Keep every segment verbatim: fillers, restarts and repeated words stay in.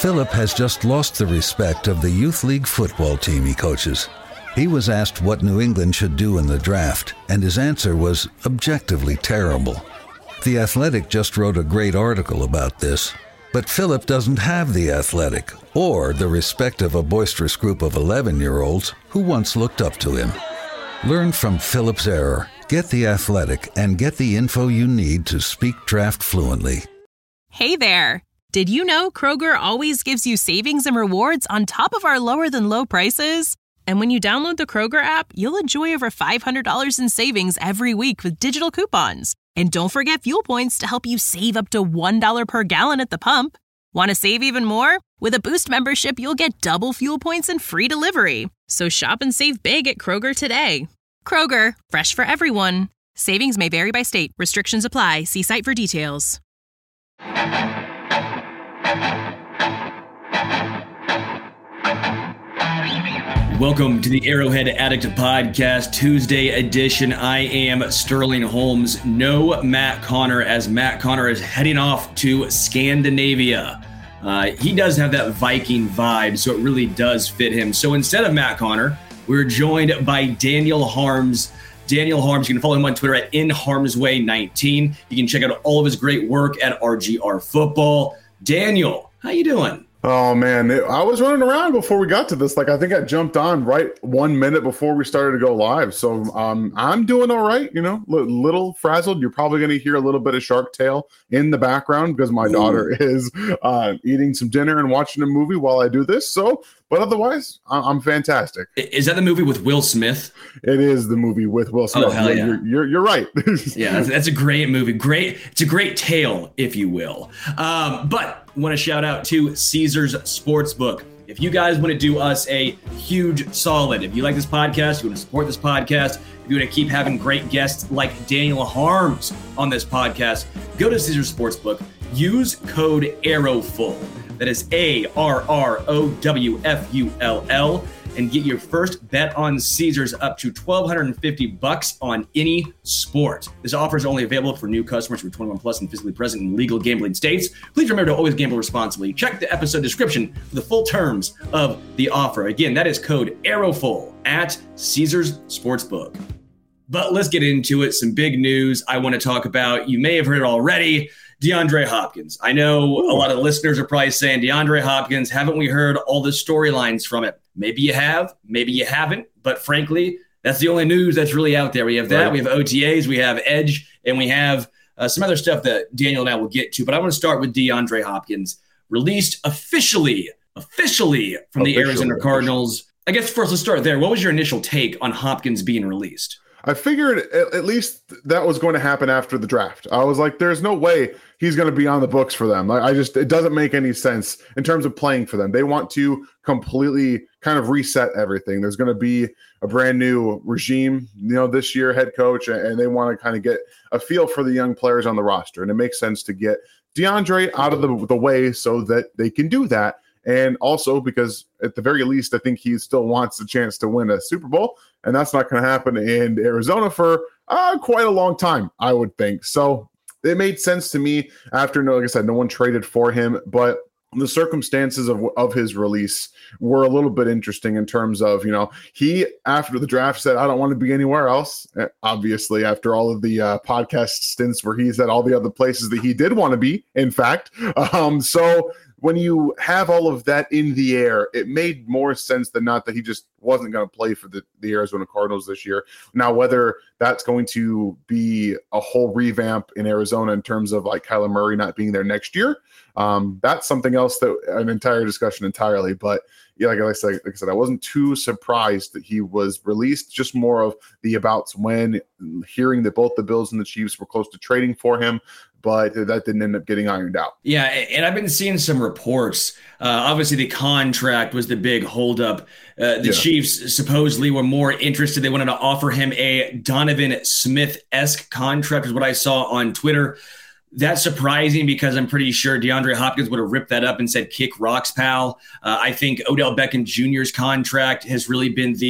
Philip has just lost the respect of the youth league football team he coaches. He was asked what New England should do in the draft, and his answer was objectively terrible. The Athletic just wrote a great article about this, but Philip doesn't have the Athletic or the respect of a boisterous group of eleven-year-olds who once looked up to him. Learn from Philip's error, get the Athletic, and get the info you need to speak draft fluently. Hey there! Did you know Kroger always gives you savings and rewards on top of our lower-than-low prices? And when you download the Kroger app, you'll enjoy over five hundred dollars in savings every week with digital coupons. And don't forget fuel points to help you save up to one dollar per gallon at the pump. Want to save even more? With a Boost membership, you'll get double fuel points and free delivery. So shop and save big at Kroger today. Kroger, fresh for everyone. Savings may vary by state. Restrictions apply. See site for details. Welcome to the Arrowhead Addict Podcast, Tuesday edition. I am Sterling Holmes. No Matt Connor, as Matt Connor is heading off to Scandinavia. Uh, he does have that Viking vibe, so it really does fit him. So instead of Matt Connor, we're joined by Daniel Harms. Daniel Harms, you can follow him on Twitter at in harms way nineteen. You can check out all of his great work at R G R Football. Daniel, how you doing? Oh, man, it, I was running around before we got to this. Like, I think I jumped on right one minute before we started to go live. So um, I'm doing all right, you know, li- little frazzled. You're probably going to hear a little bit of Shark Tale in the background because my Ooh. daughter is uh, eating some dinner and watching a movie while I do this. So, but otherwise, I- I'm fantastic. Is that the movie with Will Smith? It is the movie with Will Smith. Oh, hell yeah. You're, you're, you're right. Yeah, that's, that's a great movie. Great. It's a great tale, if you will. Um, but want to shout out to Caesars Sportsbook. If you guys want to do us a huge solid, if you like this podcast, you want to support this podcast, if you want to keep having great guests like Daniel Harms on this podcast, go to Caesars Sportsbook. Use code ARROWFULL. That is A R R O W F U L L. And get your first bet on Caesars up to twelve fifty bucks on any sport. This offer is only available for new customers who are twenty-one plus and physically present in legal gambling states. Please remember to always gamble responsibly. Check the episode description for the full terms of the offer. Again, that is code ARROWFULL at Caesars Sportsbook. But let's get into it. Some big news I want to talk about. You may have heard it already. DeAndre Hopkins. I know Ooh. a lot of listeners are probably saying, DeAndre Hopkins, haven't we heard all the storylines from it? Maybe you have, maybe you haven't, but frankly, that's the only news that's really out there. We have that, right. We have O T As, we have Edge, and we have uh, some other stuff that Daniel and I will get to, but I want to start with DeAndre Hopkins, released officially, officially from officially. the Arizona Cardinals. I guess first let's start there. What was your initial take on Hopkins being released? I figured at least that was going to happen after the draft. I was like, there's no way he's going to be on the books for them. Like, I just, it doesn't make any sense in terms of playing for them. They want to completely kind of reset everything. There's going to be a brand new regime, you know, this year, head coach, and they want to kind of get a feel for the young players on the roster. And it makes sense to get DeAndre out of the, the way so that they can do that. And also because at the very least, I think he still wants a chance to win a Super Bowl, and that's not going to happen in Arizona for uh, quite a long time, I would think. So it made sense to me after, like I said, no one traded for him, but the circumstances of, of his release were a little bit interesting in terms of, you know, he, after the draft, said, I don't want to be anywhere else. Obviously, after all of the uh, podcast stints where he said all the other places that he did want to be, in fact. Um, so when you have all of that in the air, it made more sense than not that he just wasn't going to play for the, the Arizona Cardinals this year. Now, whether that's going to be a whole revamp in Arizona in terms of like Kyler Murray not being there next year, um, that's something else, that an entire discussion entirely. But yeah, like I said, like I said, I wasn't too surprised that he was released. Just more of the abouts when, hearing that both the Bills and the Chiefs were close to trading for him, but that didn't end up getting ironed out. Yeah, and I've been seeing some reports. Uh, obviously, the contract was the big holdup. Uh, the yeah. Chiefs supposedly were more interested. They wanted to offer him a Donovan Smith-esque contract, is what I saw on Twitter. That's surprising because I'm pretty sure DeAndre Hopkins would have ripped that up and said, kick rocks, pal. Uh, I think Odell Beckham Junior's contract has really been the the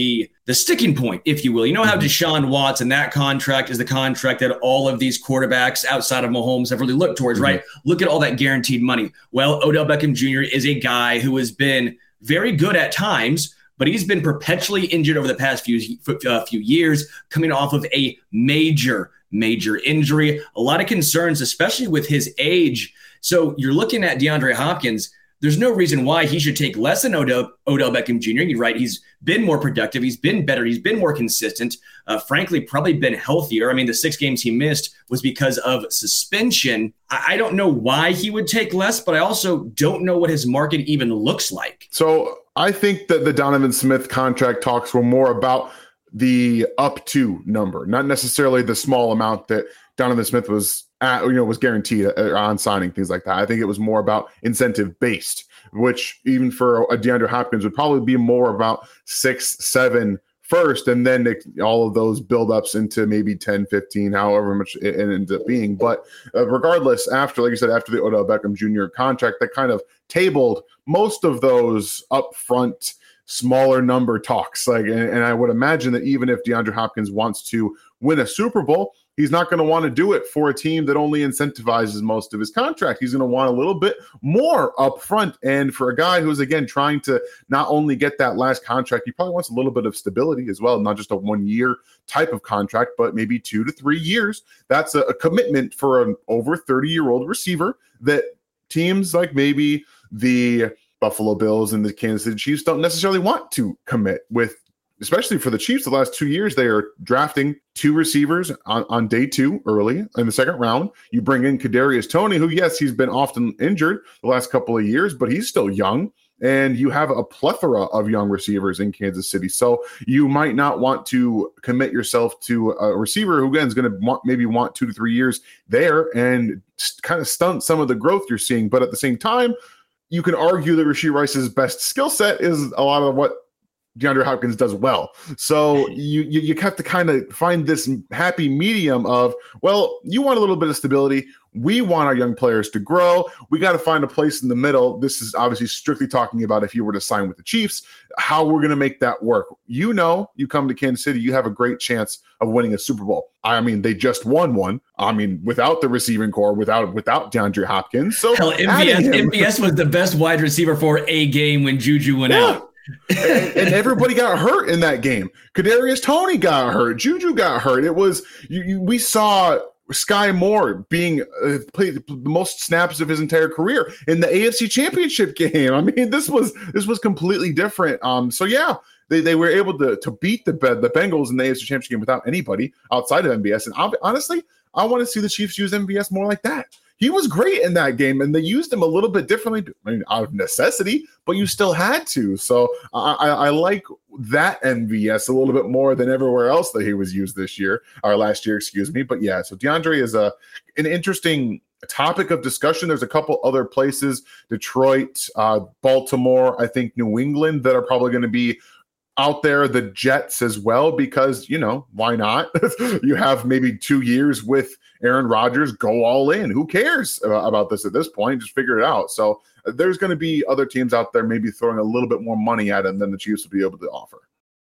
the sticking point, if you will. You know how Deshaun Watson, that contract is the contract that all of these quarterbacks outside of Mahomes have really looked towards, mm-hmm. right? Look at all that guaranteed money. Well, Odell Beckham Junior is a guy who has been very good at times, but he's been perpetually injured over the past few, uh, few years, coming off of a major, major injury. A lot of concerns, especially with his age. So you're looking at DeAndre Hopkins. There's no reason why he should take less than Odell, Odell Beckham Junior You're right. He's been more productive. He's been better. He's been more consistent. Uh, frankly, probably been healthier. I mean, the six games he missed was because of suspension. I, I don't know why he would take less, but I also don't know what his market even looks like. So I think that the Donovan Smith contract talks were more about the up to number, not necessarily the small amount that Donovan Smith was at, you know, was guaranteed on signing, things like that. I think it was more about incentive based, which even for a DeAndre Hopkins would probably be more about six, seven first, and then it, all of those buildups into maybe ten, fifteen, however much it, it ends up being. But uh, regardless, after, like you said, after the Odell Beckham Junior contract, that kind of tabled most of those upfront smaller number talks. Like, and, and I would imagine that even if DeAndre Hopkins wants to win a Super Bowl, he's not going to want to do it for a team that only incentivizes most of his contract. He's going to want a little bit more upfront. And for a guy who's, again, trying to not only get that last contract, he probably wants a little bit of stability as well, not just a one-year type of contract, but maybe two to three years. That's a, a commitment for an over thirty-year-old receiver that teams like maybe the Buffalo Bills and the Kansas City Chiefs don't necessarily want to commit with. Especially for the Chiefs, the last two years, they are drafting two receivers on, on day two early in the second round. You bring in Kadarius Toney, who, yes, he's been often injured the last couple of years, but he's still young. And you have a plethora of young receivers in Kansas City. So you might not want to commit yourself to a receiver who, again, is going to want, maybe want two to three years there and kind of stunt some of the growth you're seeing. But at the same time, you can argue that Rashee Rice's best skill set is a lot of what DeAndre Hopkins does well. So you, you you have to kind of find this happy medium of, well, you want a little bit of stability. We want our young players to grow. We got to find a place in the middle. This is obviously strictly talking about if you were to sign with the Chiefs, how we're going to make that work. You know, you come to Kansas City, you have a great chance of winning a Super Bowl. I mean, they just won one. I mean, without the receiving core, without without DeAndre Hopkins. So Hell, M V S, M V S was the best wide receiver for a game when Juju went yeah. out. and, and everybody got hurt in that game. Kadarius Toney got hurt. Juju got hurt. It was you, you, we saw Sky Moore being uh, played the most snaps of his entire career in the A F C Championship game. I mean, this was this was completely different. Um, so yeah, they, they were able to to beat the the Bengals in the A F C Championship game without anybody outside of M V S. And I'll, honestly, I want to see the Chiefs use M V S more like that. He was great in that game, and they used him a little bit differently, I mean, out of necessity, but you still had to. So I, I, I like that M V S a little bit more than everywhere else that he was used this year, or last year, excuse me. But yeah, so DeAndre is a an interesting topic of discussion. There's a couple other places, Detroit, uh, Baltimore, I think New England, that are probably going to be out there, the Jets as well, because, you know, why not? You have maybe two years with Aaron Rodgers, go all in. Who cares about this at this point? Just figure it out. So uh, there's going to be other teams out there maybe throwing a little bit more money at him than the Chiefs will be able to offer.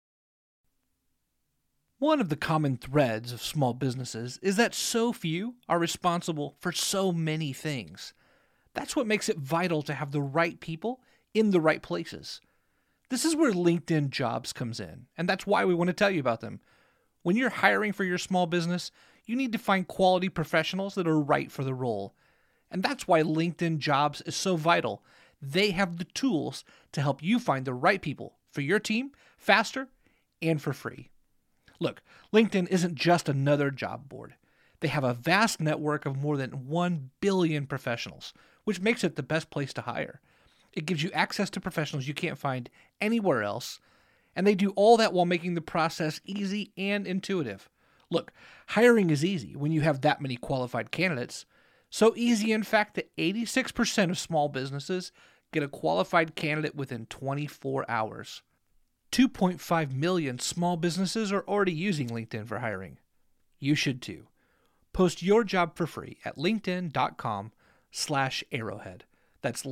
One of the common threads of small businesses is that so few are responsible for so many things. That's what makes it vital to have the right people in the right places. This is where LinkedIn Jobs comes in, and that's why we want to tell you about them. When you're hiring for your small business, you need to find quality professionals that are right for the role. And that's why LinkedIn Jobs is so vital. They have the tools to help you find the right people for your team faster and for free. Look, LinkedIn isn't just another job board. They have a vast network of more than one billion professionals, which makes it the best place to hire. It gives you access to professionals you can't find anywhere else, and they do all that while making the process easy and intuitive. Look, hiring is easy when you have that many qualified candidates. So easy, in fact, that eighty-six percent of small businesses get a qualified candidate within twenty-four hours. two point five million small businesses are already using LinkedIn for hiring. You should too. Post your job for free at linkedin.com slash arrowhead. That's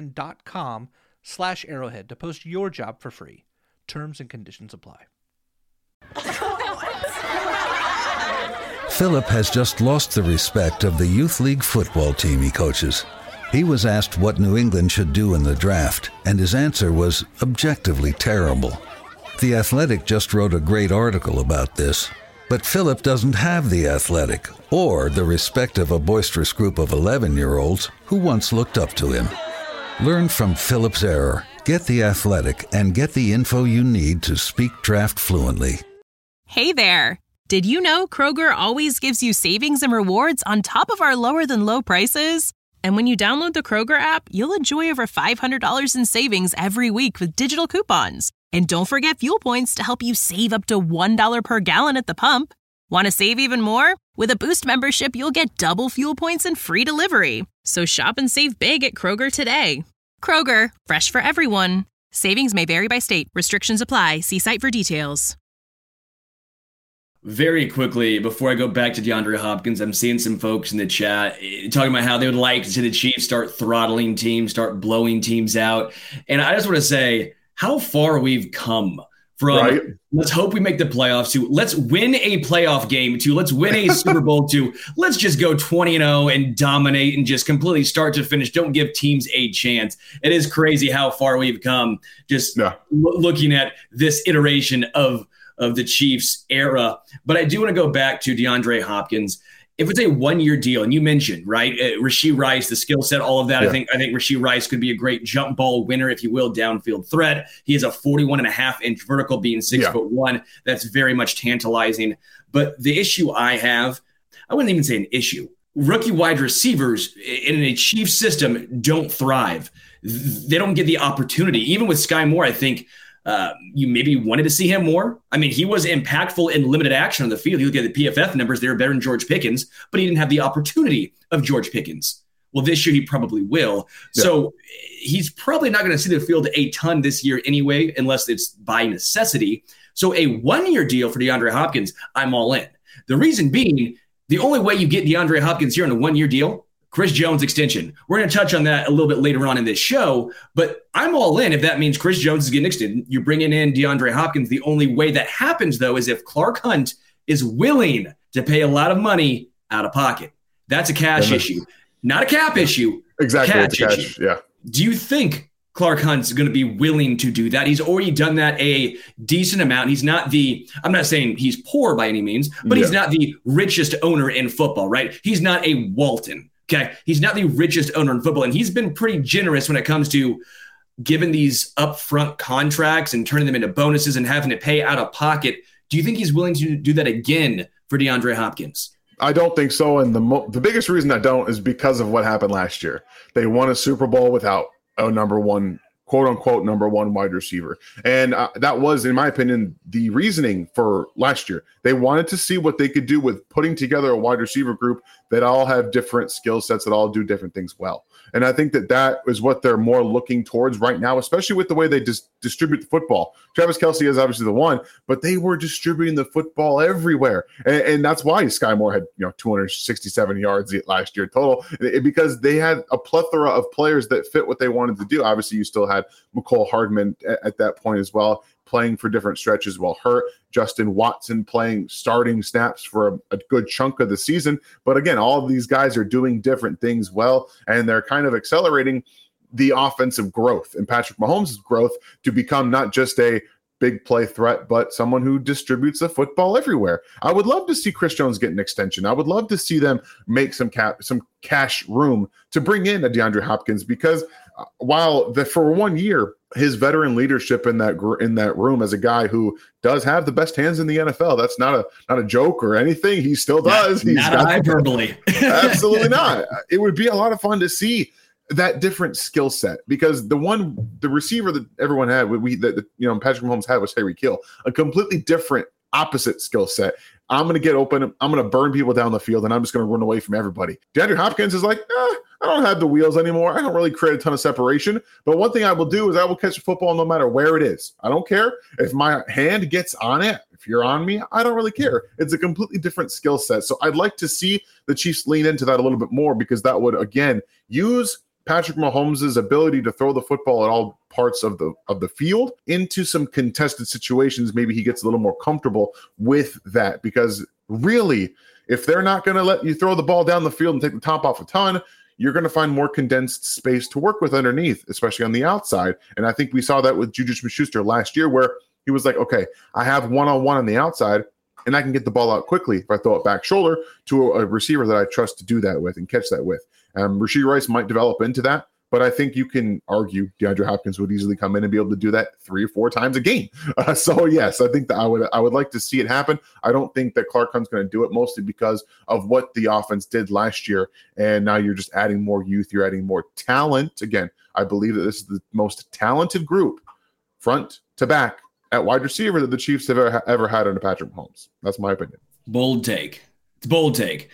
linkedin.com slash arrowhead to post your job for free. Terms and conditions apply. Philip has just lost the respect of the youth league football team he coaches. He was asked what New England should do in the draft, and his answer was objectively terrible. The Athletic just wrote a great article about this, but Philip doesn't have the Athletic or the respect of a boisterous group of eleven-year-olds who once looked up to him. Learn from Philip's error, get the Athletic, and get the info you need to speak draft fluently. Hey there! Did you know Kroger always gives you savings and rewards on top of our lower-than-low prices? And when you download the Kroger app, you'll enjoy over five hundred dollars in savings every week with digital coupons. And don't forget fuel points to help you save up to one dollar per gallon at the pump. Want to save even more? With a Boost membership, you'll get double fuel points and free delivery. So shop and save big at Kroger today. Kroger, fresh for everyone. Savings may vary by state. Restrictions apply. See site for details. Very quickly, before I go back to DeAndre Hopkins, I'm seeing some folks in the chat talking about how they would like to see the Chiefs start throttling teams, start blowing teams out. And I just want to say how far we've come from right. Let's hope we make the playoffs to let's win a playoff game to let's win a Super Bowl to let's just go twenty and oh and dominate and just completely start to finish. Don't give teams a chance. It is crazy how far we've come just yeah. l- looking at this iteration of of the Chiefs era. But I do want to go back to DeAndre Hopkins. If it's a one-year deal, and you mentioned, right, uh, Rashee Rice, the skill set, all of that, yeah. I think I think Rashee Rice could be a great jump ball winner, if you will, downfield threat. He has a forty-one and a half inch vertical, being six yeah. foot one. That's very much tantalizing. But the issue I have, I wouldn't even say an issue. Rookie wide receivers in a Chiefs system don't thrive. They don't get the opportunity. Even with Sky Moore, I think, Uh, you maybe wanted to see him more. I mean, he was impactful in limited action on the field. You look at the P F F numbers, they were better than George Pickens, but he didn't have the opportunity of George Pickens. Well, this year he probably will. Yeah. So he's probably not going to see the field a ton this year anyway, unless it's by necessity. So a one-year deal for DeAndre Hopkins, I'm all in. The reason being, the only way you get DeAndre Hopkins here on a one-year deal, Chris Jones extension. We're going to touch on that a little bit later on in this show, but I'm all in if that means Chris Jones is getting extended. You're bringing in DeAndre Hopkins. The only way that happens, though, is if Clark Hunt is willing to pay a lot of money out of pocket. That's a cash yeah, issue, not a cap issue. Exactly. Cash cash, issue. Yeah. Do you think Clark Hunt's going to be willing to do that? He's already done that a decent amount. He's not the, I'm not saying he's poor by any means, but yeah. he's not the richest owner in football, right? He's not a Walton. Okay, he's not the richest owner in football, and he's been pretty generous when it comes to giving these upfront contracts and turning them into bonuses and having to pay out of pocket. Do you think he's willing to do that again for DeAndre Hopkins? I don't think so, and the mo- the biggest reason I don't is because of what happened last year. They won a Super Bowl without a number one, quote-unquote, number one wide receiver. And uh, that was, in my opinion, the reasoning for last year. They wanted to see what they could do with putting together a wide receiver group that all have different skill sets, that all do different things well. And I think that that is what they're more looking towards right now, especially with the way they dis- distribute the football. Travis Kelce is obviously the one, but they were distributing the football everywhere. And, and that's why Sky Moore had, you know, two hundred sixty-seven yards last year total, it, because they had a plethora of players that fit what they wanted to do. Obviously, you still had McCole Hardman at, at that point as well, playing for different stretches while hurt. Justin Watson playing starting snaps for a, a good chunk of the season. But again, all of these guys are doing different things well, and they're kind of accelerating the offensive growth and Patrick Mahomes' growth to become not just a big play threat, but someone who distributes the football everywhere. I would love to see Chris Jones get an extension. I would love to see them make some cap, some cash room to bring in a DeAndre Hopkins, because uh, while the, for one year, his veteran leadership in that gr- in that room as a guy who does have the best hands in the N F L, that's not a not a joke or anything. He still does. Not, He's not got hyperbole. Absolutely not. It would be a lot of fun to see that different skill set, because the one, the receiver that everyone had, we that you know Patrick Mahomes had was Tyreek Hill, a completely different opposite skill set. I'm going to get open. I'm going to burn people down the field, and I'm just going to run away from everybody. DeAndre Hopkins is like, eh, I don't have the wheels anymore. I don't really create a ton of separation. But one thing I will do is I will catch a football no matter where it is. I don't care if my hand gets on it. If you're on me, I don't really care. It's a completely different skill set. So I'd like to see the Chiefs lean into that a little bit more, because that would, again, use Patrick Mahomes' ability to throw the football at all parts of the of the field into some contested situations. Maybe he gets a little more comfortable with that, because really, if they're not going to let you throw the ball down the field and take the top off a ton, you're going to find more condensed space to work with underneath, especially on the outside. And I think we saw that with Juju Smith-Schuster last year, where he was like, okay, I have one-on-one on the outside, and I can get the ball out quickly if I throw it back shoulder to a, a receiver that I trust to do that with and catch that with. Um, Rashee Rice might develop into that, but I think you can argue DeAndre Hopkins would easily come in and be able to do that three or four times a game. Uh, so yes, I think that I would I would like to see it happen. I don't think that Clark Hunt's going to do it, mostly because of what the offense did last year, and now you're just adding more youth, you're adding more talent. Again, I believe that this is the most talented group, front to back, at wide receiver that the Chiefs have ever, ever had under Patrick Mahomes. That's my opinion. Bold take. It's a bold take.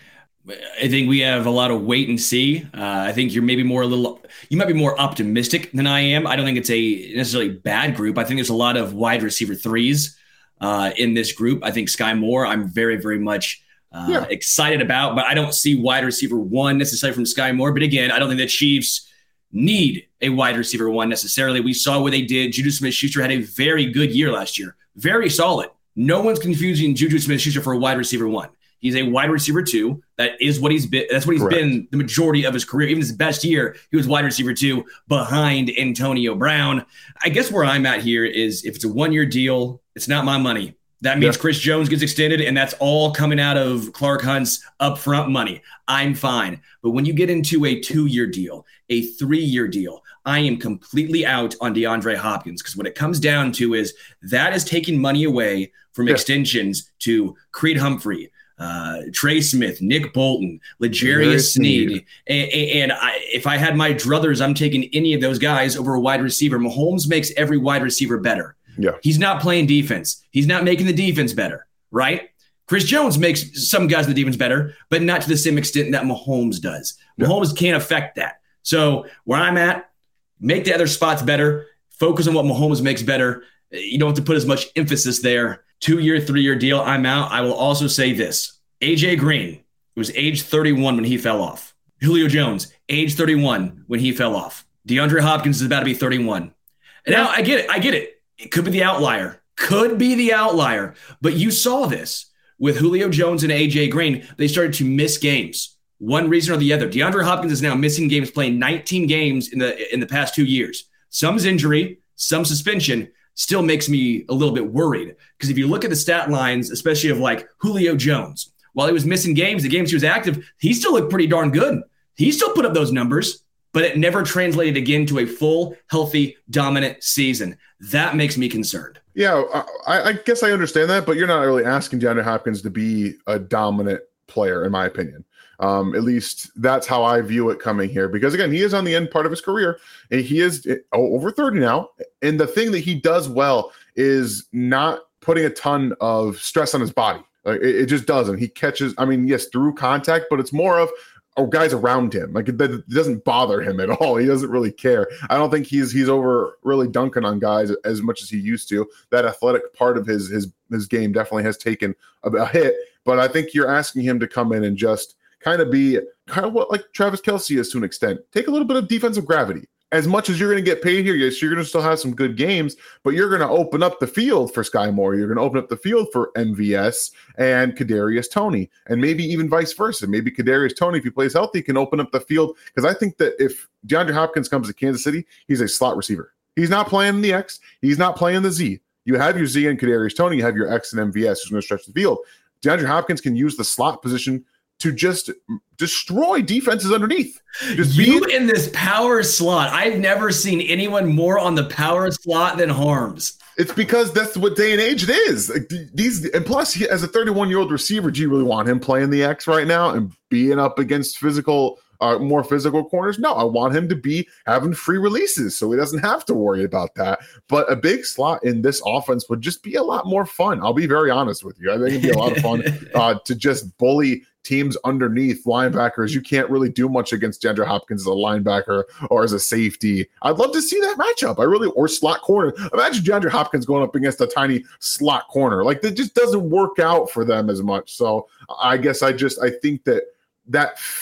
I think we have a lot of wait and see. Uh, I think you're maybe more a little, you might be more optimistic than I am. I don't think it's a necessarily bad group. I think there's a lot of wide receiver threes uh, in this group. I think Sky Moore, I'm very, very much uh, yeah. excited about, but I don't see wide receiver one necessarily from Sky Moore. But again, I don't think the Chiefs need a wide receiver one necessarily. We saw what they did. Juju Smith-Schuster had a very good year last year. Very solid. No one's confusing Juju Smith-Schuster for a wide receiver one. He's a wide receiver two. That is what he's been. That's what he's Correct. been the majority of his career. Even his best year, he was wide receiver two behind Antonio Brown. I guess where I'm at here is if it's a one-year deal, it's not my money. That means yeah. Chris Jones gets extended, and that's all coming out of Clark Hunt's upfront money. I'm fine. But when you get into a two-year deal, a three-year deal, I am completely out on DeAndre Hopkins, because what it comes down to is that is taking money away from yeah. extensions to Creed Humphrey, uh, Trey Smith, Nick Bolton, L'Jarius Sneed. And, and I, if I had my druthers, I'm taking any of those guys over a wide receiver. Mahomes makes every wide receiver better. Yeah. He's not playing defense. He's not making the defense better, right? Chris Jones makes some guys in the defense better, but not to the same extent that Mahomes does. Yeah. Mahomes can't affect that. So where I'm at, make the other spots better. Focus on what Mahomes makes better. You don't have to put as much emphasis there. Two-year, three-year deal, I'm out. I will also say this. A J Green was age thirty-one when he fell off. Julio Jones, age thirty-one when he fell off. DeAndre Hopkins is about to be thirty-one. And yeah. now I get it. I get it. It could be the outlier. Could be the outlier. But you saw this with Julio Jones and A J Green. They started to miss games. One reason or the other. DeAndre Hopkins is now missing games, playing nineteen games in the in the past two years. Some's injury, some suspension, still makes me a little bit worried. Because if you look at the stat lines, especially of like Julio Jones, while he was missing games, the games he was active, he still looked pretty darn good. He still put up those numbers, but it never translated again to a full, healthy, dominant season. That makes me concerned. Yeah, I, I guess I understand that, but you're not really asking DeAndre Hopkins to be a dominant player, in my opinion. Um, at least that's how I view it coming here. Because, again, he is on the end part of his career, and he is over thirty now. And the thing that he does well is not putting a ton of stress on his body. Like, it, it just doesn't. He catches, I mean, yes, through contact, but it's more of or guys around him. Like, it, it doesn't bother him at all. He doesn't really care. I don't think he's he's over really dunking on guys as much as he used to. That athletic part of his his his game definitely has taken a, a hit. But I think you're asking him to come in and just kind of be kind of what like Travis Kelce is to an extent. Take a little bit of defensive gravity. As much as you're going to get paid here, yes, you're going to still have some good games, but you're going to open up the field for Sky Moore. You're going to open up the field for M V S and Kadarius Toney, and maybe even vice versa. Maybe Kadarius Toney, if he plays healthy, can open up the field. Because I think that if DeAndre Hopkins comes to Kansas City, he's a slot receiver. He's not playing the X. He's not playing the Z. You have your Z and Kadarius Toney. You have your X and M V S who's going to stretch the field. DeAndre Hopkins can use the slot position to just destroy defenses underneath. Just you be- in this power slot. I've never seen anyone more on the power slot than Harms. It's because that's what day and age it is. Like, these, and plus, he, as a thirty-one-year-old receiver, do you really want him playing the X right now and being up against physical, uh, more physical corners? No, I want him to be having free releases so he doesn't have to worry about that. But a big slot in this offense would just be a lot more fun. I'll be very honest with you. I think it'd be a lot of fun uh, to just bully teams underneath linebackers. You can't really do much against DeAndre Hopkins as a linebacker or as a safety. I'd love to see that matchup. I really, or slot corner. Imagine DeAndre Hopkins going up against a tiny slot corner. Like, that just doesn't work out for them as much. So I guess I just, I think that that fit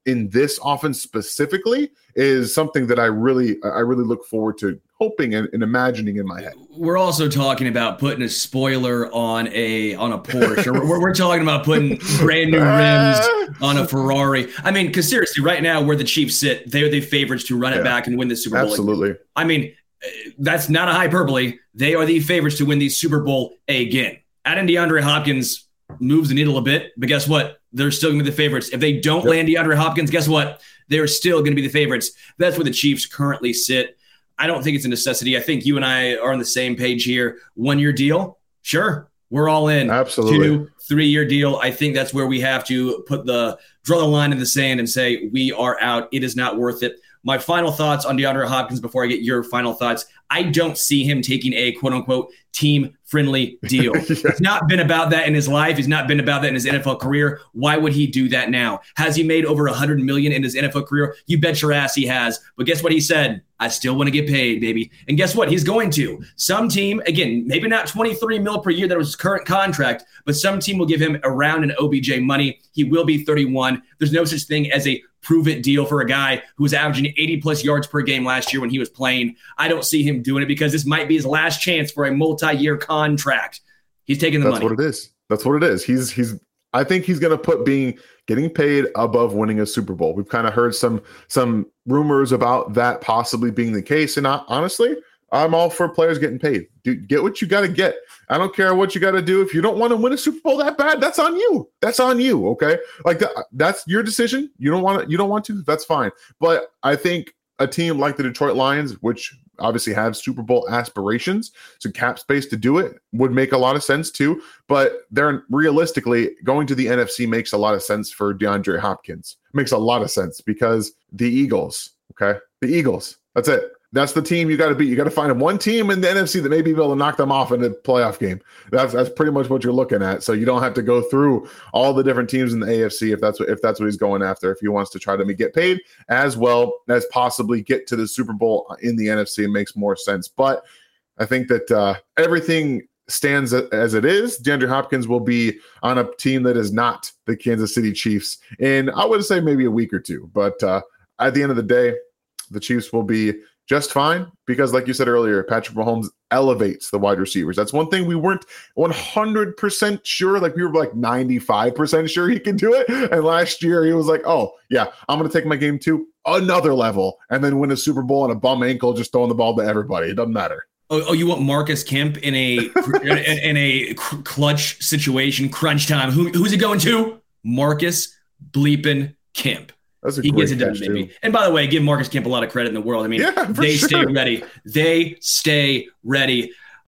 in this offense specifically is something that I really, I really look forward to hoping and, and imagining in my head. We're also talking about putting a spoiler on a on a Porsche. we're, we're talking about putting brand new rims on a Ferrari. I mean, because seriously, right now where the Chiefs sit, they're the favorites to run it yeah, back and win the Super Bowl. Absolutely. I mean, that's not a hyperbole. They are the favorites to win the Super Bowl again. Adding DeAndre Hopkins moves the needle a bit, but guess what? They're still going to be the favorites. If they don't yep. land DeAndre Hopkins, guess what? They're still going to be the favorites. That's where the Chiefs currently sit. I don't think it's a necessity. I think you and I are on the same page here. One-year deal, sure, we're all in. Absolutely. Two, three-year deal. I think that's where we have to put the draw the line in the sand and say we are out. It is not worth it. My final thoughts on DeAndre Hopkins before I get your final thoughts. I don't see him taking a quote-unquote team-friendly deal. yeah. He's not been about that in his life. He's not been about that in his N F L career. Why would he do that now? Has he made over one hundred million dollars in his N F L career? You bet your ass he has. But guess what he said? I still want to get paid, baby. And guess what? He's going to. Some team, again, maybe not twenty-three mil per year that was his current contract, but some team will give him around an O B J money. He will be thirty-one. There's no such thing as a prove-it deal for a guy who was averaging eighty-plus yards per game last year when he was playing. I don't see him doing it because this might be his last chance for a multi-year contract. He's taking the That's money. That's what it is. That's what it is. He's he's. I think he's going to put being getting paid above winning a Super Bowl. We've kind of heard some some rumors about that possibly being the case, and I, honestly, I'm all for players getting paid. Dude, get what you got to get. I don't care what you got to do. If you don't want to win a Super Bowl that bad, that's on you. That's on you. Okay, like that, that's your decision. You don't want to. You don't want to. That's fine. But I think a team like the Detroit Lions, which obviously have Super Bowl aspirations, so cap space to do it would make a lot of sense too. But they're realistically going to the N F C makes a lot of sense for DeAndre Hopkins. Makes a lot of sense because the Eagles. Okay, the Eagles. That's it. That's the team you got to beat. You got to find one team in the N F C that may be able to knock them off in a playoff game. That's that's pretty much what you're looking at. So you don't have to go through all the different teams in the A F C if that's what if that's what he's going after. If he wants to try to get paid as well as possibly get to the Super Bowl in the N F C, it makes more sense. But I think that uh, everything stands as it is. DeAndre Hopkins will be on a team that is not the Kansas City Chiefs in, I would say, maybe a week or two. But uh, at the end of the day, the Chiefs will be just fine because, like you said earlier, Patrick Mahomes elevates the wide receivers. That's one thing we weren't one hundred percent sure. Like we were like ninety-five percent sure he could do it. And last year he was like, oh, yeah, I'm going to take my game to another level and then win a Super Bowl on a bum ankle just throwing the ball to everybody. It doesn't matter. Oh, oh you want Marcus Kemp in a in, in a clutch situation, crunch time. Who, who's he going to? Marcus bleeping Kemp. That's a he great gets it done, baby. And by the way, give Marcus Kemp a lot of credit in the world. I mean, yeah, they sure. stay ready. They stay ready.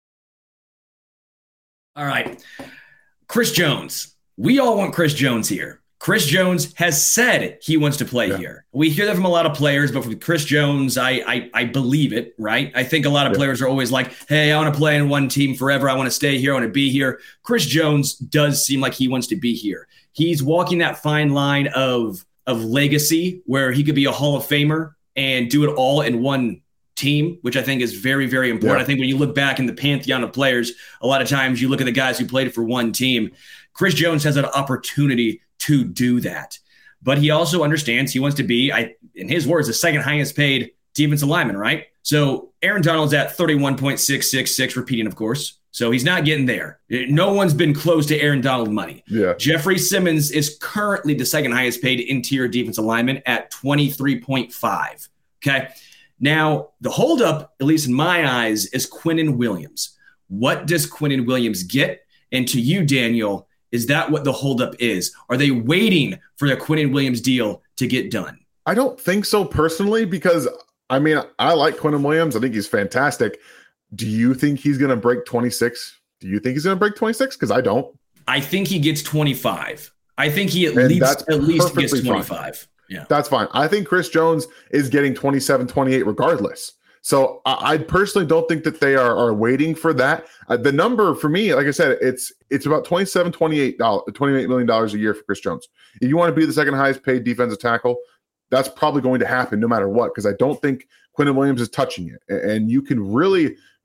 All right. Chris Jones. We all want Chris Jones here. Chris Jones has said he wants to play yeah. here. We hear that from a lot of players, but from Chris Jones, I I, I believe it, right? I think a lot of yeah. players are always like, hey, I want to play in one team forever. I want to stay here. I want to be here. Chris Jones does seem like he wants to be here. He's walking that fine line of of legacy where he could be a Hall of Famer and do it all in one team, which I think is very, very important. Yeah. I think when you look back in the pantheon of players, a lot of times you look at the guys who played for one team. Chris Jones has an opportunity to do that, but he also understands he wants to be, I, in his words, the second highest paid defensive lineman, right? So Aaron Donald's at thirty-one point six six six, repeating, of course. So he's not getting there. No one's been close to Aaron Donald money. Yeah. Jeffrey Simmons is currently the second highest paid interior defensive lineman at twenty-three point five. Okay. Now, the holdup, at least in my eyes, is Quinnen Williams. What does Quinnen Williams get? And to you, Daniel, is that what the holdup is? Are they waiting for the Quinnen Williams deal to get done? I don't think so personally, because I mean, I like Quinnen Williams. I think he's fantastic. Do you think he's going to break twenty-six? Do you think he's going to break twenty-six? Because I don't. I think he gets twenty-five. I think he at and least at least gets twenty-five. Fine. Yeah, that's fine. I think Chris Jones is getting twenty-seven, twenty-eight regardless. So I, I personally don't think that they are, are waiting for that. Uh, the number for me, like I said, it's it's about twenty-seven, twenty-eight million dollars a year for Chris Jones. If you want to be the second highest paid defensive tackle, that's probably going to happen no matter what, because I don't think Quinnen Williams is touching it. And you can really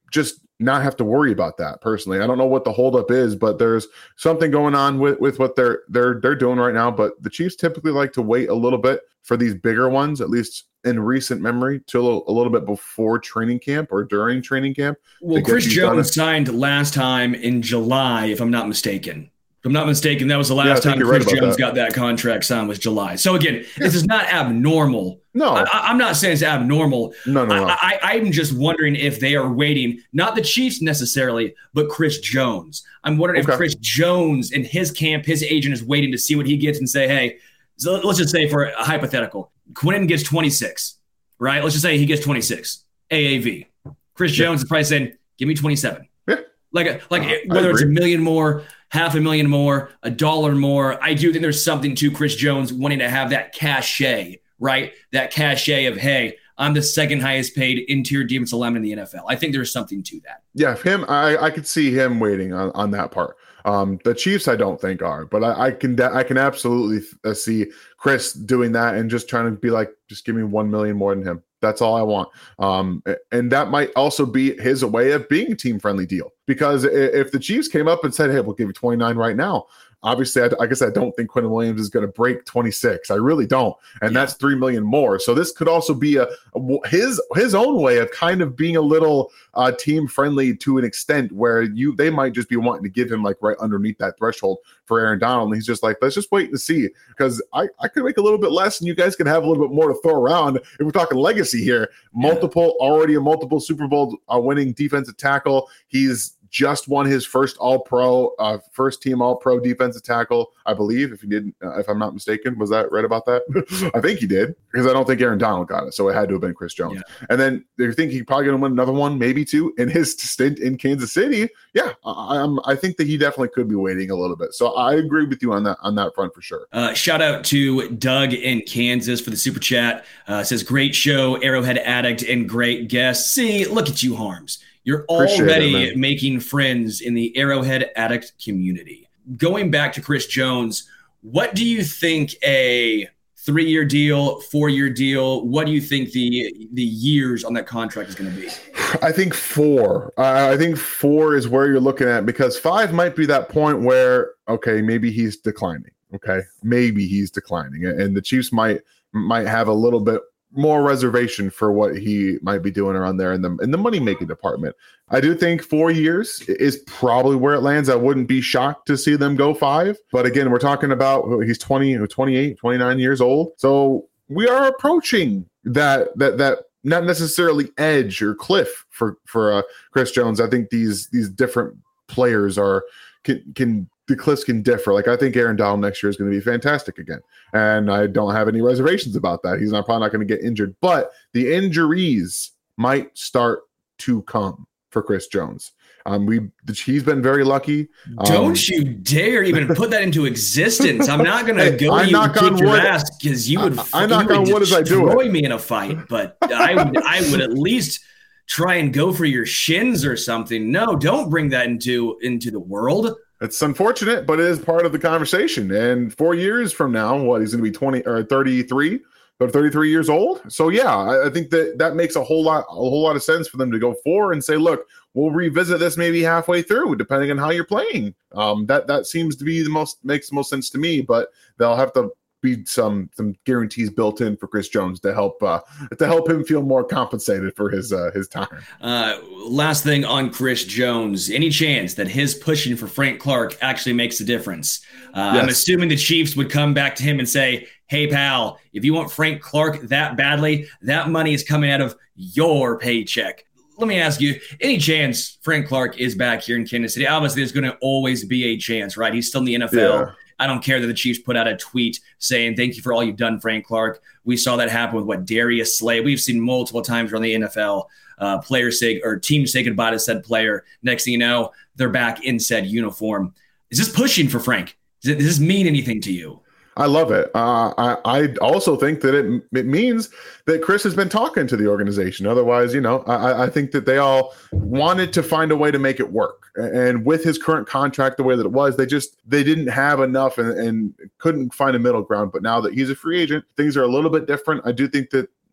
just not have to worry about that personally. I don't know what the holdup is, but there's something going on with, with what they're they're they're doing right now. But the Chiefs typically like to wait a little bit for these bigger ones, at least in recent memory, to a little, a little bit before training camp or during training camp. Well, Chris Jones signed last time in July, if I'm not mistaken. If I'm not mistaken, that was the last yeah, time Chris right Jones that. got that contract signed was July. So again, yeah. this is not abnormal. No, I, I'm not saying it's abnormal. No, no, no. I, I, I'm just wondering if they are waiting, not the Chiefs necessarily, but Chris Jones. I'm wondering okay. if Chris Jones in his camp, his agent is waiting to see what he gets and say, hey, so let's just say for a hypothetical, Quinn gets twenty-six, right? Let's just say he gets twenty-six A A V. Chris yeah. Jones is probably saying, give me twenty-seven. Yeah. Like, a, like uh, whether it's a million more, half a million more, a dollar more. I do think there's something to Chris Jones wanting to have that cachet, right? That cachet of, hey, I'm the second highest paid interior defensive lineman in the N F L. I think there's something to that. Yeah, him, I, I could see him waiting on, on that part. Um, the Chiefs, I don't think are, but I, I can I can absolutely uh, see Chris doing that and just trying to be like, just give me one million more than him. That's all I want. Um, and that might also be his way of being a team-friendly deal. Because if the Chiefs came up and said, hey, we'll give you twenty-nine right now, obviously, I, like I said, I don't think Quentin Williams is going to break twenty-six. I really don't. And yeah. that's three million dollars more. So this could also be a, a his his own way of kind of being a little uh, team-friendly to an extent where you they might just be wanting to give him like right underneath that threshold for Aaron Donald. And he's just like, let's just wait and see. Because I, I could make a little bit less and you guys can have a little bit more to throw around. If we're talking legacy here, multiple, yeah. already a multiple Super Bowl uh, winning defensive tackle. He's just won his first All-Pro, uh, first team All-Pro defensive tackle, I believe. If he did, uh, if I'm not mistaken, was that right about that? I think he did because I don't think Aaron Donald got it, so it had to have been Chris Jones. Yeah. And then you think he's probably going to win another one, maybe two, in his stint in Kansas City. Yeah, I, I'm. I think that he definitely could be waiting a little bit. So I agree with you on that on that front for sure. Uh, shout out to Doug in Kansas for the super chat. Uh, says great show, Arrowhead Addict, and great guest. See, look at you, Harms. You're already it, making friends in the Arrowhead Addict community. Going back to Chris Jones, what do you think a three-year deal, four-year deal, what do you think the the years on that contract is going to be? I think four. Uh, I think four is where you're looking at because five might be that point where, okay, maybe he's declining. Okay, maybe he's declining. And the Chiefs might might have a little bit more reservation for what he might be doing around there in the in the money making department. I do think four years is probably where it lands. I wouldn't be shocked to see them go five. But again, we're talking about he's twenty, twenty-eight, twenty-nine years old. So we are approaching that that that not necessarily edge or cliff for for uh, Chris Jones. I think these these different players are can can the cliffs can differ. Like I think Aaron Donald next year is going to be fantastic again. And I don't have any reservations about that. He's not probably not going to get injured, but the injuries might start to come for Chris Jones. Um, we he's been very lucky. Don't um, you dare even put that into existence. I'm not going to go I you and kick your wood. ass because you would, I, I knock you on would wood as I do destroy it. me in a fight. But I would I would at least try and go for your shins or something. No, don't bring that into into the world. It's unfortunate, but it is part of the conversation. And four years from now, what he's going to be twenty or thirty-three, or thirty-three years old. So yeah, I, I think that that makes a whole lot, a whole lot of sense for them to go four and say, look, we'll revisit this maybe halfway through, depending on how you're playing. Um, that that seems to be the most makes the most sense to me. But they'll have to be some some guarantees built in for Chris Jones to help uh, to help him feel more compensated for his uh, his time. Uh, last thing on Chris Jones, any chance that his pushing for Frank Clark actually makes a difference? Uh, yes. I'm assuming the Chiefs would come back to him and say, hey, pal, if you want Frank Clark that badly, that money is coming out of your paycheck. Let me ask you, any chance Frank Clark is back here in Kansas City? Obviously, there's going to always be a chance, right? He's still in the N F L. Yeah. I don't care that the Chiefs put out a tweet saying, thank you for all you've done, Frank Clark. We saw that happen with, what, Darius Slay. We've seen multiple times around the N F L, uh, players say, or teams say goodbye to said player. Next thing you know, they're back in said uniform. Is this pushing for Frank? Does, it, does this mean anything to you? I love it. Uh, I, I also think that it it means that Chris has been talking to the organization. Otherwise, you know, I, I think that they all wanted to find a way to make it work. And with his current contract the way that it was, they just they didn't have enough and, and couldn't find a middle ground. But now that he's a free agent, things are a little bit different. I do think that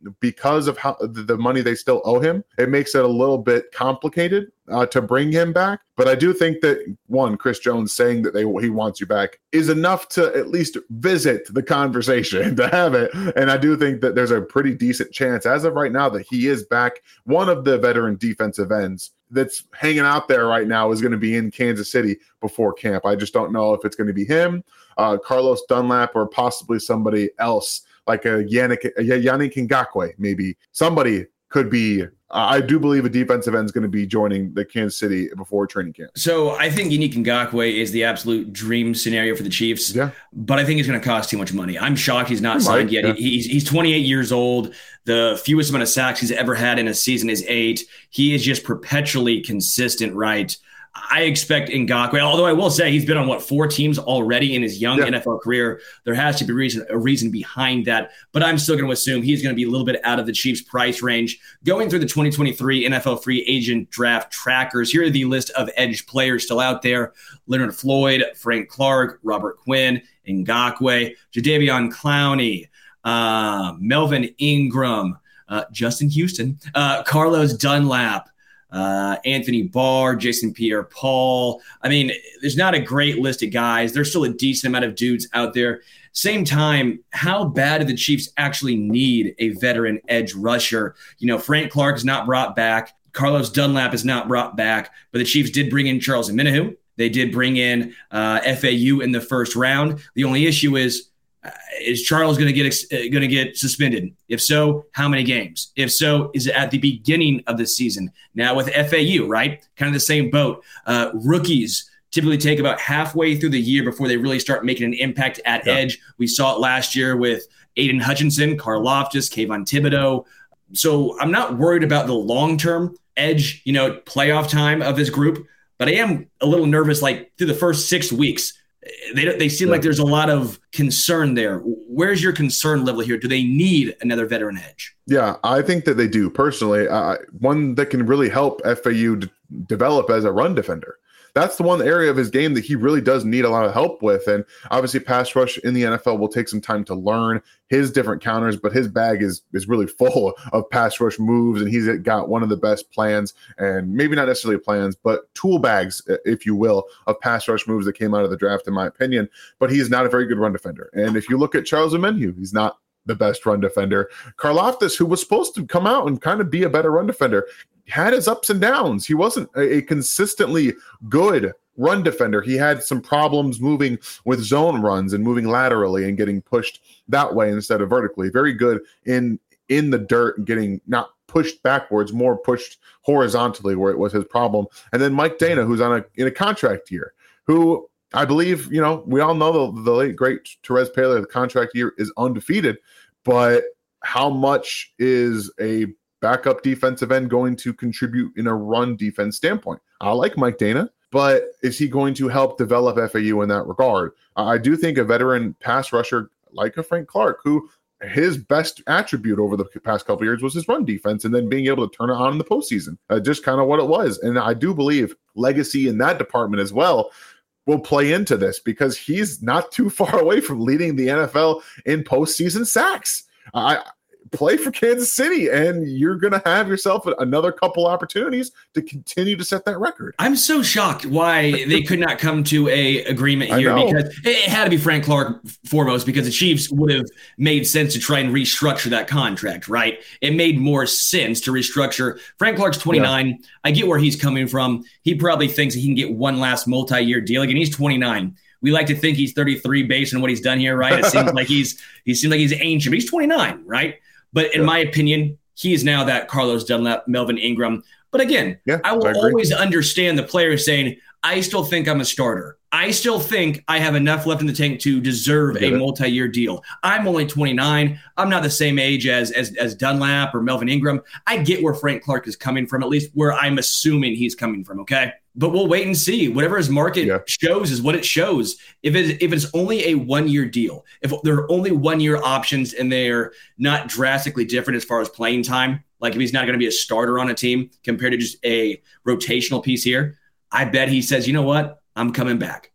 because of how the money they still owe him, it makes it a little bit complicated uh, to bring him back. But I do think that, one, Chris Jones saying that they he wants you back is enough to at least visit the conversation, to have it. And I do think that there's a pretty decent chance as of right now that he is back. One of the veteran defensive ends that's hanging out there right now is going to be in Kansas City before camp. I just don't know if it's going to be him, uh, Carlos Dunlap, or possibly somebody else like a Yannick, a Yannick Ngakoue, maybe. Somebody could be. I do believe a defensive end is going to be joining the Kansas City before training camp. So I think Yannick Ngakoue is the absolute dream scenario for the Chiefs. Yeah. But I think it's going to cost too much money. I'm shocked he's not He signed might, yet. yeah. He's he's twenty-eight years old. The fewest amount of sacks he's ever had in a season is eight. He is just perpetually consistent, right? I expect Ngakoue, although I will say he's been on, what, four teams already in his young yeah. N F L career. There has to be reason, a reason behind that, but I'm still going to assume he's going to be a little bit out of the Chiefs' price range. Going through the twenty twenty-three N F L free agent draft trackers, here are the list of edge players still out there. Leonard Floyd, Frank Clark, Robert Quinn, Ngakoue, Jadeveon Clowney, uh, Melvin Ingram, uh, Justin Houston, uh, Carlos Dunlap, Uh, Anthony Barr, Jason Pierre-Paul. I mean, there's not a great list of guys. There's still a decent amount of dudes out there. Same time, how bad do the Chiefs actually need a veteran edge rusher? You know, Frank Clark is not brought back. Carlos Dunlap is not brought back. But the Chiefs did bring in Charles Omenihu. They did bring in uh, F A U in the first round. The only issue is, Uh, is Charles going to get uh, going to get suspended? If so, how many games? If so, is it at the beginning of the season? Now with F A U, right? Kind of the same boat. Uh, rookies typically take about halfway through the year before they really start making an impact at yeah. edge. We saw it last year with Aiden Hutchinson, Karlaftis, Kayvon Thibodeau. So I'm not worried about the long-term edge, you know, playoff time of this group, but I am a little nervous, like through the first six weeks. They they seem yeah. like there's a lot of concern there. Where's your concern level here? Do they need another veteran edge? Yeah, I think that they do personally. Uh, one that can really help F A U d- develop as a run defender. That's the one area of his game that he really does need a lot of help with. And obviously pass rush in the N F L will take some time to learn his different counters, but his bag is is really full of pass rush moves, and he's got one of the best plans, and maybe not necessarily plans, but tool bags, if you will, of pass rush moves that came out of the draft, in my opinion. But he's not a very good run defender. And if you look at Charles Omenihu, he's not the best run defender. Karlaftis, who was supposed to come out and kind of be a better run defender, had his ups and downs. He wasn't a, a consistently good run defender. He had some problems moving with zone runs and moving laterally and getting pushed that way instead of vertically. Very good in in the dirt and getting not pushed backwards, more pushed horizontally, where it was his problem. And then Mike Dana, who's on a in a contract year, who I believe, you know, we all know the, the late great Terez Paylor, the contract year is undefeated, but how much is a backup defensive end going to contribute in a run defense standpoint? I like Mike Dana, but is he going to help develop F A U in that regard? I do think a veteran pass rusher like a Frank Clark, who his best attribute over the past couple of years was his run defense, and then being able to turn it on in the postseason, uh, just kind of what it was. And I do believe legacy in that department as well will play into this, because he's not too far away from leading the N F L in postseason sacks. I play for Kansas City, and you're going to have yourself another couple opportunities to continue to set that record. I'm so shocked why they could not come to a agreement here, because it had to be Frank Clark foremost, because the Chiefs would have made sense to try and restructure that contract, right? It made more sense to restructure. Frank Clark's twenty-nine. Yeah. I get where he's coming from. He probably thinks he can get one last multi-year deal. Again, he's twenty-nine. We like to think he's thirty-three based on what he's done here, right? It seems like he's he seems like he's ancient, but he's twenty-nine, right? But in yeah. my opinion, he is now that Carlos Dunlap, Melvin Ingram. But again, yeah, I will I always understand the players saying, I still think I'm a starter. I still think I have enough left in the tank to deserve a multi-year deal. I'm only twenty-nine. I'm not the same age as, as as Dunlap or Melvin Ingram. I get where Frank Clark is coming from, at least where I'm assuming he's coming from, okay? But we'll wait and see. Whatever his market yeah. shows is what it shows. If it's, if it's only a one-year deal, if there are only one-year options and they're not drastically different as far as playing time, like if he's not going to be a starter on a team compared to just a rotational piece here, I bet he says, you know what? I'm coming back.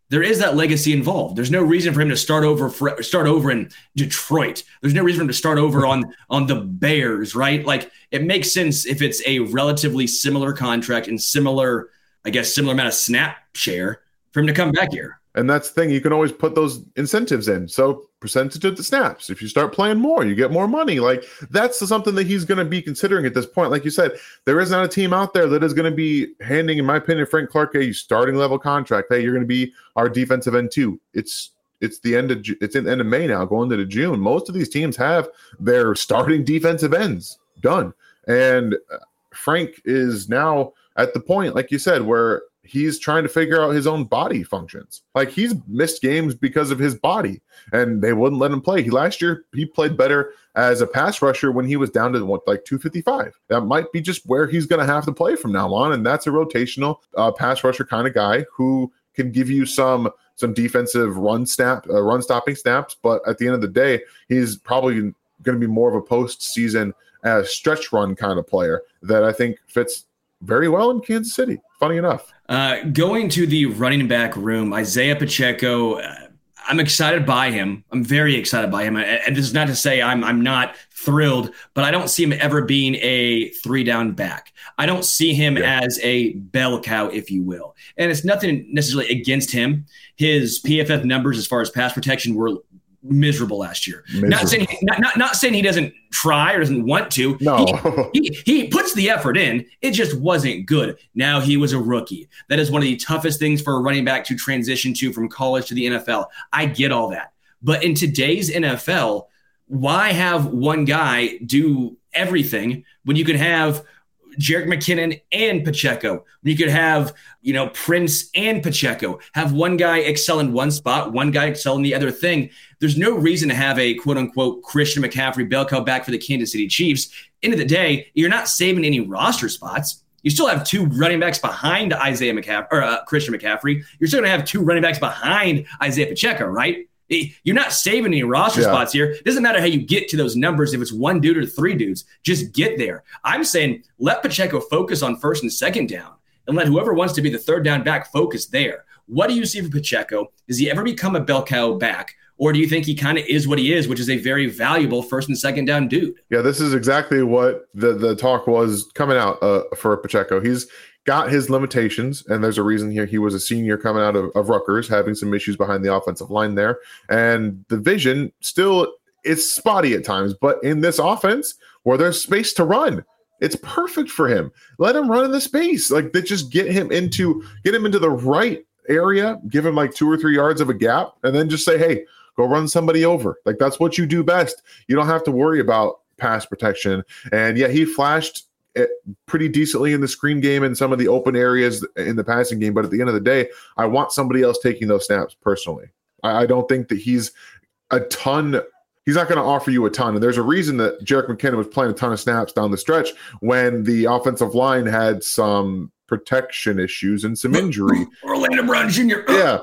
there is that legacy involved. There's no reason for him to start over for, start over in Detroit. There's no reason for him to start over on, on the Bears, right? Like, it makes sense if it's a relatively similar contract and similar, I guess, similar amount of snap share for him to come back here. And that's the thing. You can always put those incentives in. So percentage of the snaps. If you start playing more, you get more money. Like, that's something that he's going to be considering at this point. Like you said, there is not a team out there that is going to be handing, in my opinion, Frank Clark a starting level contract. Hey, you're going to be our defensive end too. It's it's the end of it's in the end of May now, going into June. Most of these teams have their starting defensive ends done, and Frank is now at the point, like you said, where he's trying to figure out his own body functions. Like, he's missed games because of his body, and they wouldn't let him play. He last year he played better as a pass rusher when he was down to what, like two fifty-five. That might be just where he's going to have to play from now on, and that's a rotational uh, pass rusher kind of guy who can give you some some defensive run snap, uh, run stopping snaps. But at the end of the day, he's probably going to be more of a postseason uh, stretch run kind of player that I think fits very well in Kansas City. Funny enough. Uh, going to the running back room, Isaiah Pacheco, uh, I'm excited by him. I'm very excited by him. And this is not to say I'm I'm not thrilled, but I don't see him ever being a three down back. I don't see him yeah. as a bell cow, if you will. And it's nothing necessarily against him. His P F F numbers as far as pass protection were miserable last year. Miserable. Not saying not, not not saying he doesn't try or doesn't want to. No, he, he he puts the effort in. It just wasn't good. Now he was a rookie. That is one of the toughest things for a running back to transition to from college to the N F L. I get all that, but in today's N F L, why have one guy do everything when you could have Jerick McKinnon and Pacheco? You could have, you know, Prince and Pacheco. Have one guy excel in one spot, one guy excel in the other thing. There's no reason to have a quote-unquote Christian McCaffrey bell cow back for the Kansas City Chiefs. End of the day, you're not saving any roster spots. You still have two running backs behind Isaiah McCaffrey or uh, Christian McCaffrey. You're still going to have two running backs behind Isaiah Pacheco, right? You're not saving any roster yeah. spots here. It doesn't matter how you get to those numbers, if it's one dude or three dudes. Just get there. I'm saying let Pacheco focus on first and second down and let whoever wants to be the third down back focus there. What do you see for Pacheco? Does he ever become a bell cow back? Or do you think he kind of is what he is, which is a very valuable first and second down dude? Yeah, this is exactly what the, the talk was coming out uh, for Pacheco. He's got his limitations, and there's a reason here. He was a senior coming out of, of Rutgers, having some issues behind the offensive line there. And the vision still is spotty at times, but in this offense where there's space to run, it's perfect for him. Let him run in the space. Like, they just get him into get him into the right area, give him like two or three yards of a gap, and then just say, hey, go run somebody over. Like, that's what you do best. You don't have to worry about pass protection. And yeah, he flashed it pretty decently in the screen game and some of the open areas in the passing game. But at the end of the day, I want somebody else taking those snaps personally. I, I don't think that he's a ton. He's not going to offer you a ton. And there's a reason that Jerick McKinnon was playing a ton of snaps down the stretch when the offensive line had some protection issues and some injury. Orlando Brown Junior Yeah.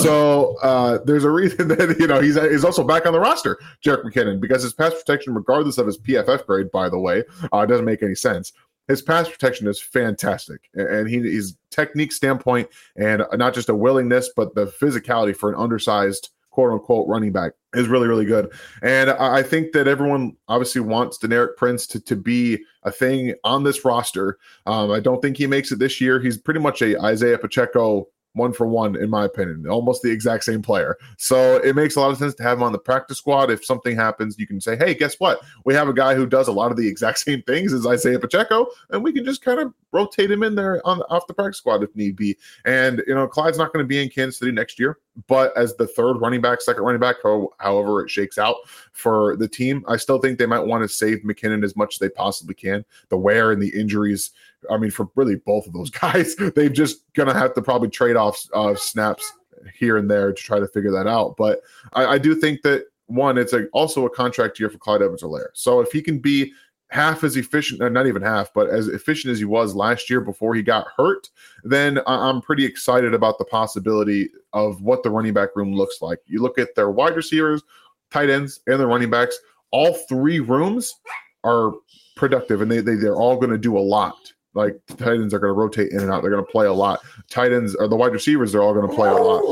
So uh, there's a reason that, you know, he's he's also back on the roster, Jerick McKinnon, because his pass protection, regardless of his P F F grade, by the way, uh, doesn't make any sense. His pass protection is fantastic. And he, his technique standpoint, and not just a willingness, but the physicality for an undersized quote unquote running back is really, really good. And I think that everyone obviously wants Deneric Prince to, to be a thing on this roster. Um, I don't think he makes it this year. He's pretty much a Isaiah Pacheco one for one, in my opinion, almost the exact same player. So it makes a lot of sense to have him on the practice squad. If something happens, you can say, hey, guess what? We have a guy who does a lot of the exact same things as Isaiah Pacheco, and we can just kind of rotate him in there on off the practice squad if need be. And, you know, Clyde's not going to be in Kansas City next year, but as the third running back, second running back, however it shakes out for the team, I still think they might want to save McKinnon as much as they possibly can. The wear and the injuries, I mean, for really both of those guys, they're just going to have to probably trade off uh, snaps here and there to try to figure that out. But I, I do think that, one, it's a, also a contract year for Clyde Edwards-Helaire. So if he can be half as efficient, not even half, but as efficient as he was last year before he got hurt, then I'm pretty excited about the possibility of what the running back room looks like. You look at their wide receivers, tight ends, and their running backs, all three rooms are productive, and they, they, they're all going to do a lot. Like, the tight ends are going to rotate in and out. They're going to play a lot. Tight ends, or the wide receivers, they're all going to play a lot.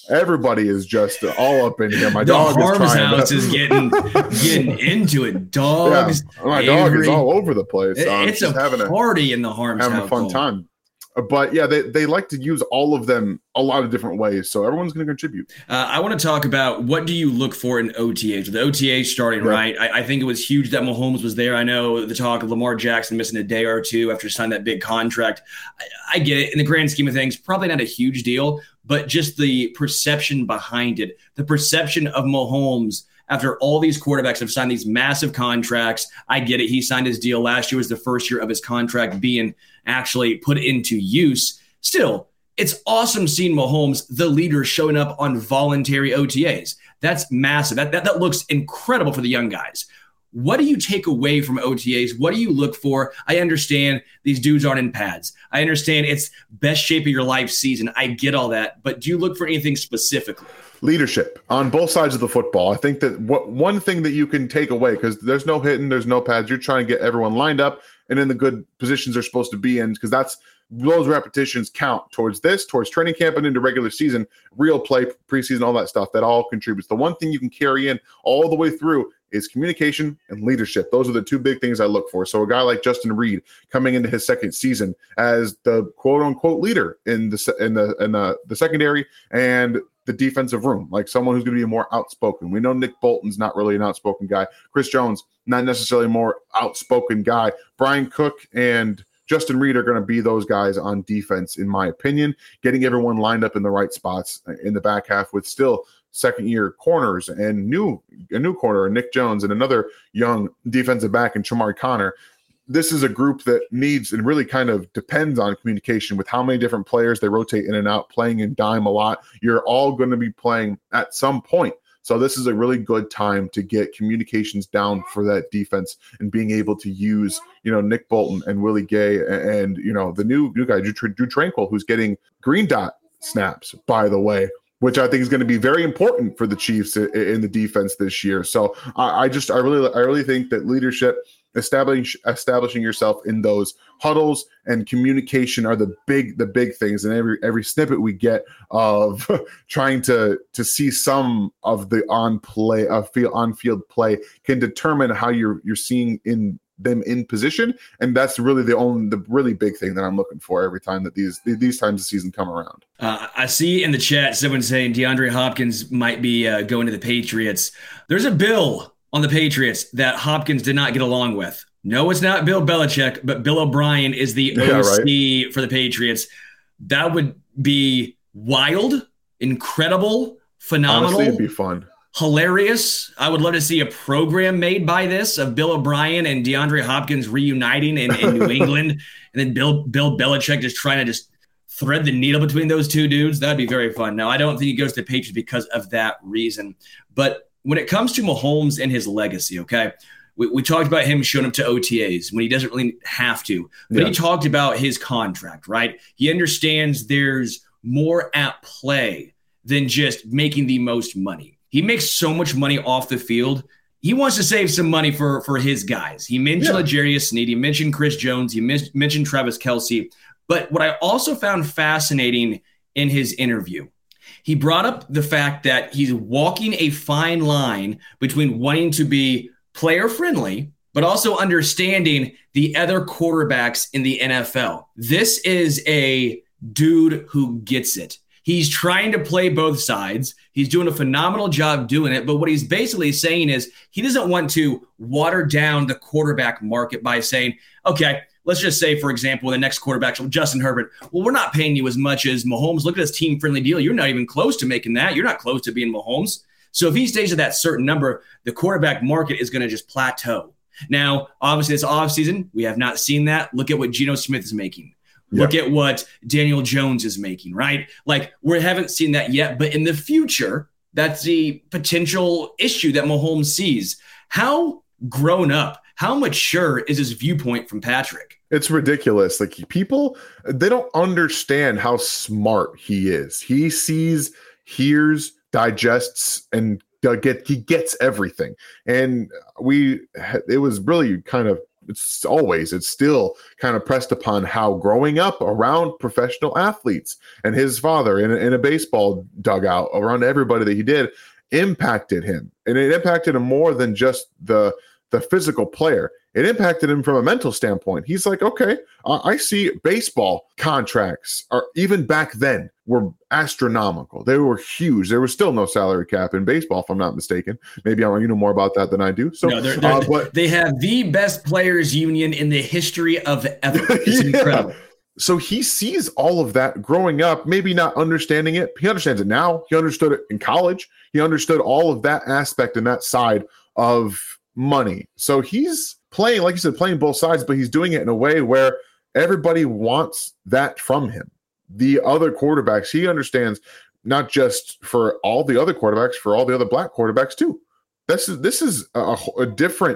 Everybody is just all up in here. My the dog Harms is trying house to, is getting getting into it. Dogs. Yeah, my Avery. dog is all over the place. Um, It's a having party a, in the Harms having house. a fun time. But yeah, they, they like to use all of them a lot of different ways. So everyone's going to contribute. Uh, I want to talk about what do you look for in O T As? With the O T A starting, yeah. right? I, I think it was huge that Mahomes was there. I know the talk of Lamar Jackson missing a day or two after signing that big contract. I, I get it. In the grand scheme of things, probably not a huge deal, but just the perception behind it, the perception of Mahomes after all these quarterbacks have signed these massive contracts. I get it. He signed his deal last year, was the first year of his contract being actually put into use. Still, it's awesome seeing Mahomes, the leader, showing up on voluntary O T As. That's massive. That, that, that looks incredible for the young guys. What do you take away from O T As? What do you look for? I understand these dudes aren't in pads. I understand it's best shape of your life season. I get all that. But do you look for anything specifically? Leadership on both sides of the football. I think that what one thing that you can take away, because there's no hitting, there's no pads. You're trying to get everyone lined up and in the good positions they're supposed to be in, because that's those repetitions count towards this, towards training camp and into regular season, real play, preseason, all that stuff. That all contributes. The one thing you can carry in all the way through is communication and leadership. Those are the two big things I look for. So a guy like Justin Reid coming into his second season as the quote unquote leader in the in the in the, the secondary and the defensive room, like someone who's going to be more outspoken. We know Nick Bolton's not really an outspoken guy. Chris Jones, not necessarily a more outspoken guy. Brian Cook and Justin Reid are going to be those guys on defense, in my opinion, getting everyone lined up in the right spots in the back half with still second-year corners and new a new corner, Nick Jones, and another young defensive back in Chamari Connor. This is a group that needs and really kind of depends on communication with how many different players they rotate in and out, playing in dime a lot. You're all going to be playing at some point. So this is a really good time to get communications down for that defense and being able to use, you know, Nick Bolton and Willie Gay and, and you know, the new new guy, Drew, Drew Tranquill, who's getting green dot snaps, by the way, which I think is going to be very important for the Chiefs in, in the defense this year. So I, I just, I really, I really think that leadership, establishing establishing yourself in those huddles and communication are the big the big things. And every every snippet we get of trying to to see some of the on play of uh, field on field play can determine how you're you're seeing in them in position. And that's really the only the really big thing that I'm looking for every time that these these times of season come around. Uh, I see in the chat someone saying DeAndre Hopkins might be uh, going to the Patriots. There's a bill on the Patriots that Hopkins did not get along with. No, it's not Bill Belichick, but Bill O'Brien is the yeah, O C right. for the Patriots. That would be wild, incredible, phenomenal. Honestly, it'd be fun. Hilarious. I would love to see a program made by this of Bill O'Brien and DeAndre Hopkins reuniting in, in New England, and then Bill Bill Belichick just trying to just thread the needle between those two dudes. That'd be very fun. Now, I don't think he goes to the Patriots because of that reason, but when it comes to Mahomes and his legacy, okay, we, we talked about him showing up to O T As when he doesn't really have to, but yeah. He talked about his contract, right? He understands there's more at play than just making the most money. He makes so much money off the field. He wants to save some money for, for his guys. He mentioned yeah. L'Jarius Sneed. He mentioned Chris Jones. He mis- mentioned Travis Kelce. But what I also found fascinating in his interview, he brought up the fact that he's walking a fine line between wanting to be player friendly, but also understanding the other quarterbacks in the N F L. This is a dude who gets it. He's trying to play both sides. He's doing a phenomenal job doing it. But what he's basically saying is he doesn't want to water down the quarterback market by saying, okay, let's just say, for example, the next quarterback, Justin Herbert, well, we're not paying you as much as Mahomes. Look at this team-friendly deal. You're not even close to making that. You're not close to being Mahomes. So if he stays at that certain number, the quarterback market is going to just plateau. Now, obviously, it's offseason. We have not seen that. Look at what Geno Smith is making. Look yeah. at what Daniel Jones is making, right? Like, we haven't seen that yet. But in the future, that's the potential issue that Mahomes sees. How grown up, how mature is his viewpoint from Patrick? It's ridiculous. Like, people, they don't understand how smart he is. He sees, hears, digests, and get he gets everything. And we, it was really kind of it's always, it's still kind of pressed upon how growing up around professional athletes and his father in a, in a baseball dugout around everybody that he did impacted him. And it impacted him more than just the the physical player. It impacted him from a mental standpoint. He's like, okay, uh, I see baseball contracts are even back then were astronomical. They were huge. There was still no salary cap in baseball, if I'm not mistaken. Maybe I you know more about that than I do. So no, they're, they're, uh, but, they have the best players union in the history of ever. It's yeah. incredible. So he sees all of that growing up, maybe not understanding it. He understands it now. He understood it in college. He understood all of that aspect and that side of money. So he's playing, like you said, playing both sides, but he's doing it in a way where everybody wants that from him. The other quarterbacks, he understands, not just for all the other quarterbacks, for all the other black quarterbacks too. This is this is a, a different,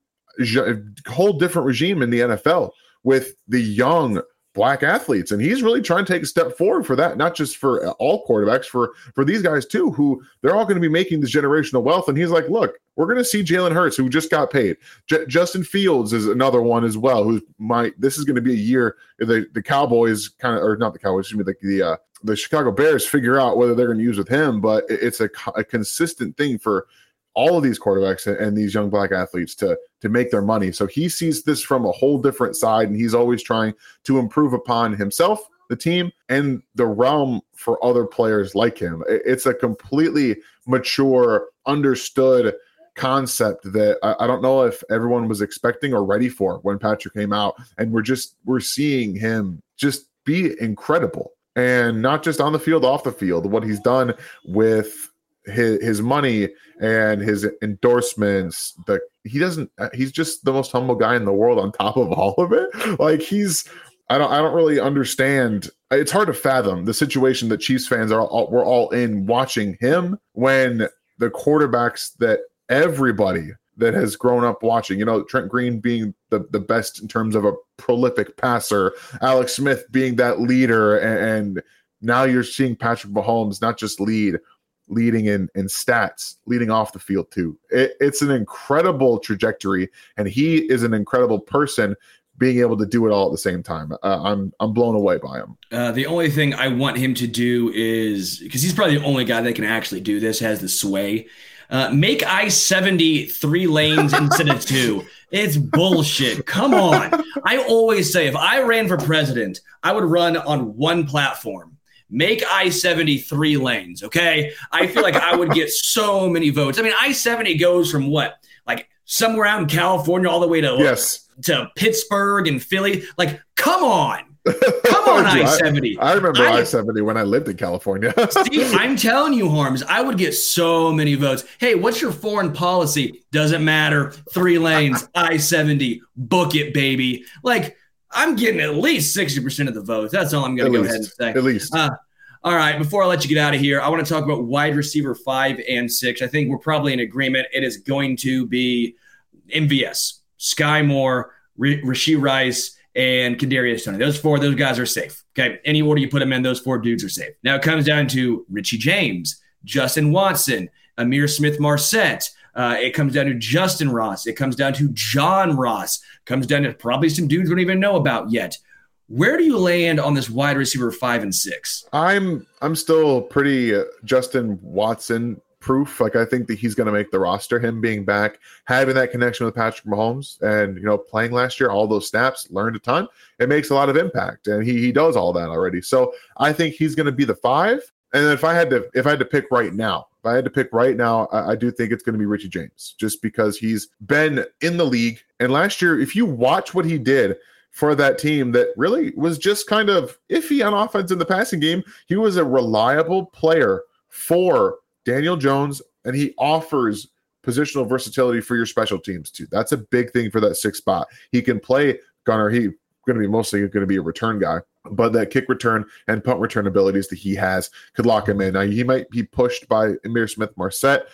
a whole different regime in the N F L with the young black athletes, and he's really trying to take a step forward for that, not just for all quarterbacks, for for these guys too, who they're all going to be making this generational wealth. And he's like, look, we're going to see Jalen Hurts, who just got paid. J- Justin Fields is another one as well, who might, this is going to be a year the the Cowboys kind of, or not the Cowboys, excuse me, the the, uh, the Chicago Bears figure out whether they're going to use with him, but it's a, a consistent thing for all of these quarterbacks and these young black athletes to to make their money. So he sees this from a whole different side, and he's always trying to improve upon himself, the team, and the realm for other players like him. It's a completely mature, understood concept that I, I don't know if everyone was expecting or ready for when Patrick came out. And we're just we're seeing him just be incredible, and not just on the field, off the field. What he's done with his his money and his endorsements, the he doesn't he's just the most humble guy in the world on top of all of it. Like he's I don't I don't really understand. It's hard to fathom the situation that Chiefs fans are all, we're all in watching him, when the quarterbacks that everybody that has grown up watching, you know, Trent Green being the, the best in terms of a prolific passer, Alex Smith being that leader, and, and now you're seeing Patrick Mahomes not just lead leading in, in stats, leading off the field too. It, it's an incredible trajectory, and he is an incredible person being able to do it all at the same time. Uh, I'm I'm blown away by him. Uh, the only thing I want him to do is, because he's probably the only guy that can actually do this, has the sway. Uh, make I seventy three lanes instead of two. It's bullshit. Come on. I always say if I ran for president, I would run on one platform. Make I seventy three lanes, okay? I feel like I would get so many votes. I mean, I seventy goes from what? Like somewhere out in California all the way to, yes. to Pittsburgh and Philly. Like, come on. Come on, I seventy. I, I remember I seventy when I lived in California. See, I'm telling you, Harms, I would get so many votes. Hey, what's your foreign policy? Doesn't matter. Three lanes, I seventy. Book it, baby. Like, I'm getting at least sixty percent of the votes. That's all I'm going to go least, ahead and say. At least. Uh, all right, before I let you get out of here, I want to talk about wide receiver five and six. I think we're probably in agreement. It is going to be M V S, Sky Moore, R- Rashee Rice, and Kadarius Toney. Those four, those guys are safe. Okay, any order you put them in, those four dudes are safe. Now it comes down to Richie James, Justin Watson, Amir Smith-Marset. Uh, it comes down to Justin Ross. It comes down to John Ross. It comes down to probably some dudes we don't even know about yet. Where do you land on this wide receiver five and six? I'm I'm still pretty uh, Justin Watson proof. Like, I think that he's going to make the roster. Him being back, having that connection with Patrick Mahomes, and you know, playing last year, all those snaps, learned a ton. It makes a lot of impact, and he he does all that already. So I think he's going to be the five. And if I had to if I had to pick right now, if I had to pick right now, I, I do think it's going to be Richie James, just because he's been in the league. And last year, if you watch what he did for that team that really was just kind of iffy on offense in the passing game, he was a reliable player for Daniel Jones, and he offers positional versatility for your special teams too. That's a big thing for that sixth spot. He can play gunner. He's going to be mostly going to be a return guy, but that kick return and punt return abilities that he has could lock him in. Now, he might be pushed by Amir Smith-Marset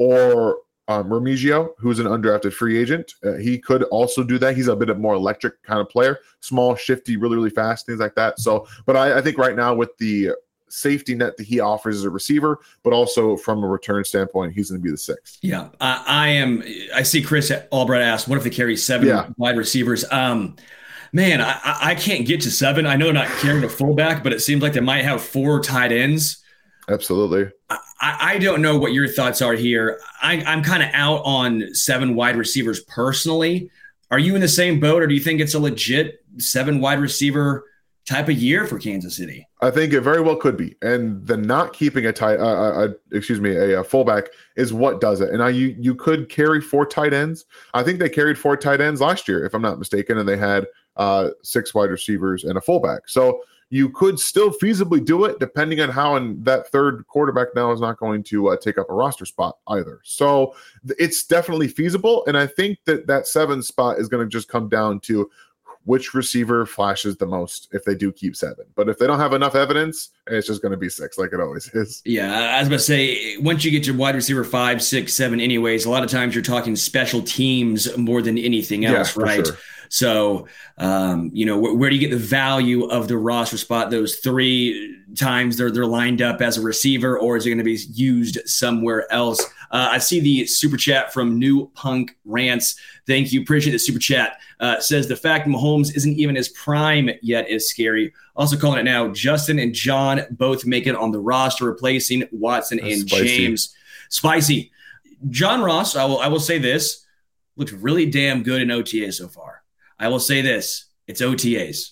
or um, Remigio, who's an undrafted free agent. Uh, he could also do that. He's a bit of more electric kind of player, small, shifty, really, really fast, things like that. So, but I, I think right now with the safety net that he offers as a receiver, but also from a return standpoint, he's going to be the sixth. Yeah, I, I am. I see Chris Albright asked, what if they carry seven yeah. wide receivers? Um, man, I, I can't get to seven. I know they're not carrying a fullback, but it seems like they might have four tight ends. Absolutely. I, I don't know what your thoughts are here. I, I'm kind of out on seven wide receivers personally. Are you in the same boat, or do you think it's a legit seven wide receiver type of year for Kansas City? I think it very well could be, and the not keeping a tight, uh, uh, excuse me, a, a fullback is what does it. And I, you you could carry four tight ends. I think they carried four tight ends last year, if I'm not mistaken, and they had uh, six wide receivers and a fullback. So you could still feasibly do it, depending on how, and that third quarterback now is not going to uh, take up a roster spot either. So it's definitely feasible, and I think that that seven spot is going to just come down to which receiver flashes the most if they do keep seven. But if they don't have enough evidence, it's just going to be six, like it always is. Yeah, I was about to say, once you get to wide receiver five, six, seven anyways, a lot of times you're talking special teams more than anything else, yeah, right? Sure. So, um, you know, where, where do you get the value of the roster spot those three times they're they're lined up as a receiver, or is it going to be used somewhere else? Uh, I see the super chat from New Punk Rants. Thank you. Appreciate the super chat. Uh, says the fact Mahomes isn't even his prime yet is scary. Also calling it now, Justin and John both make it on the roster, replacing Watson That's and spicy. James. Spicy. John Ross, I will I will say this, looked really damn good in O T A so far. I will say this, it's O T As.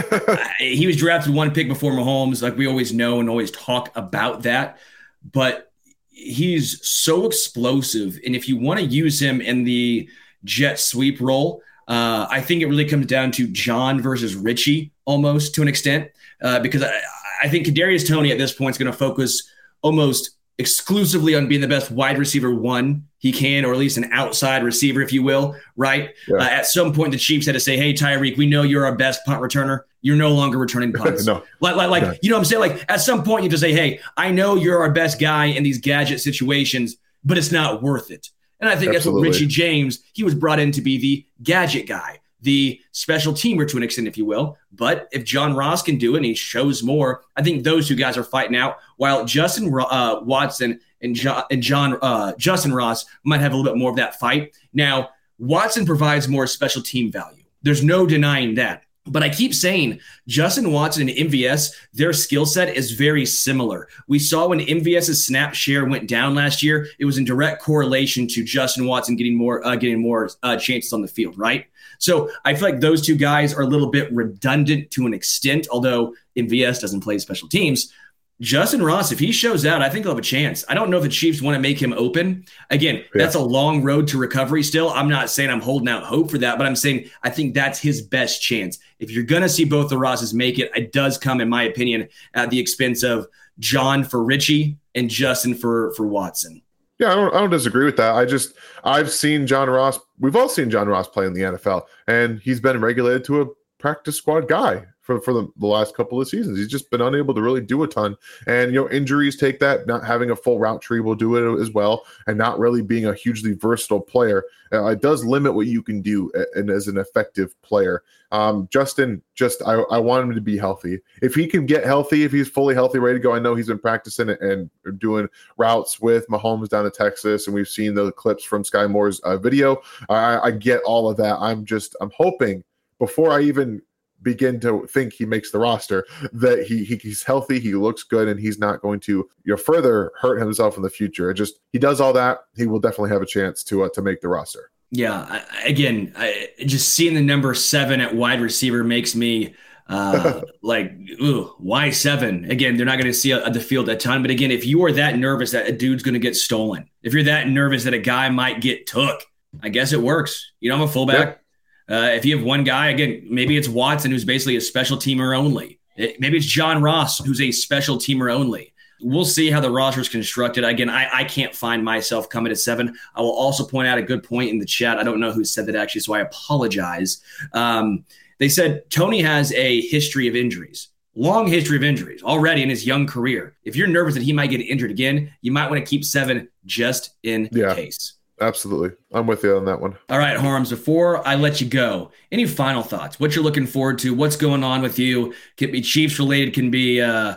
He was drafted one pick before Mahomes, like we always know and always talk about that. But he's so explosive. And if you want to use him in the jet sweep role, uh, I think it really comes down to John versus Richie almost to an extent, uh, because I, I think Kadarius Toney at this point is going to focus almost exclusively on being the best wide receiver one he can, or at least an outside receiver, if you will, right? Yeah. Uh, at some point, the Chiefs had to say, hey, Tyreek, we know you're our best punt returner. You're no longer returning punts. no. Like, like, like yeah. you know what I'm saying? Like, at some point, you have to say, hey, I know you're our best guy in these gadget situations, but it's not worth it. And I think Absolutely. That's what Richie James, he was brought in to be the gadget guy, the special teamer to an extent, if you will. But if John Ross can do it and he shows more, I think those two guys are fighting out, while Justin uh, Watson and John, and John uh, Justin Ross might have a little bit more of that fight. Now, Watson provides more special team value. There's no denying that. But I keep saying Justin Watson and M V S, their skill set is very similar. We saw when MVS's snap share went down last year, it was in direct correlation to Justin Watson getting more uh, getting more uh, chances on the field, right? So I feel like those two guys are a little bit redundant to an extent, although M V S doesn't play special teams. Justin Ross, if he shows out, I think he'll have a chance. I don't know if the Chiefs want to make him open. Again, yeah. That's a long road to recovery still. I'm not saying I'm holding out hope for that, but I'm saying I think that's his best chance. If you're going to see both the Rosses make it, it does come, in my opinion, at the expense of John for Richie and Justin for, for Watson. Yeah, I don't, I don't disagree with that. I just, I've seen John Ross. We've all seen John Ross play in the N F L, and he's been regulated to a practice squad guy for, for the, the last couple of seasons. He's just been unable to really do a ton. And, you know, injuries take that. Not having a full route tree will do it as well. And not really being a hugely versatile player. Uh, it does limit what you can do and as an effective player. Um, Justin, just, I, I want him to be healthy. If he can get healthy, if he's fully healthy, ready to go, I know he's been practicing and doing routes with Mahomes down to Texas. And we've seen the clips from Sky Moore's uh, video. I, I get all of that. I'm just, I'm hoping before I even begin to think he makes the roster, that he, he he's healthy, he looks good, and he's not going to, you know, further hurt himself in the future. It just, he does all that, he will definitely have a chance to uh, to make the roster. Yeah, I, again, I, just seeing the number seven at wide receiver makes me uh, like, ooh, why seven? Again, they're not going to see a, a, the field a ton, but again, if you are that nervous that a dude's going to get stolen, if you're that nervous that a guy might get took, I guess it works. You know, I'm a fullback. Yeah. Uh, if you have one guy, again, maybe it's Watson, who's basically a special teamer only. It, maybe it's John Ross, who's a special teamer only. We'll see how the roster is constructed. Again, I, I can't find myself coming to seven. I will also point out a good point in the chat. I don't know who said that actually, so I apologize. Um, they said Toney has a history of injuries, long history of injuries already in his young career. If you're nervous that he might get injured again, you might want to keep seven just in yeah. case. Absolutely. I'm with you on that one. All right, Harms, before I let you go, any final thoughts? What you're looking forward to? What's going on with you? Can be Chiefs related, can be uh,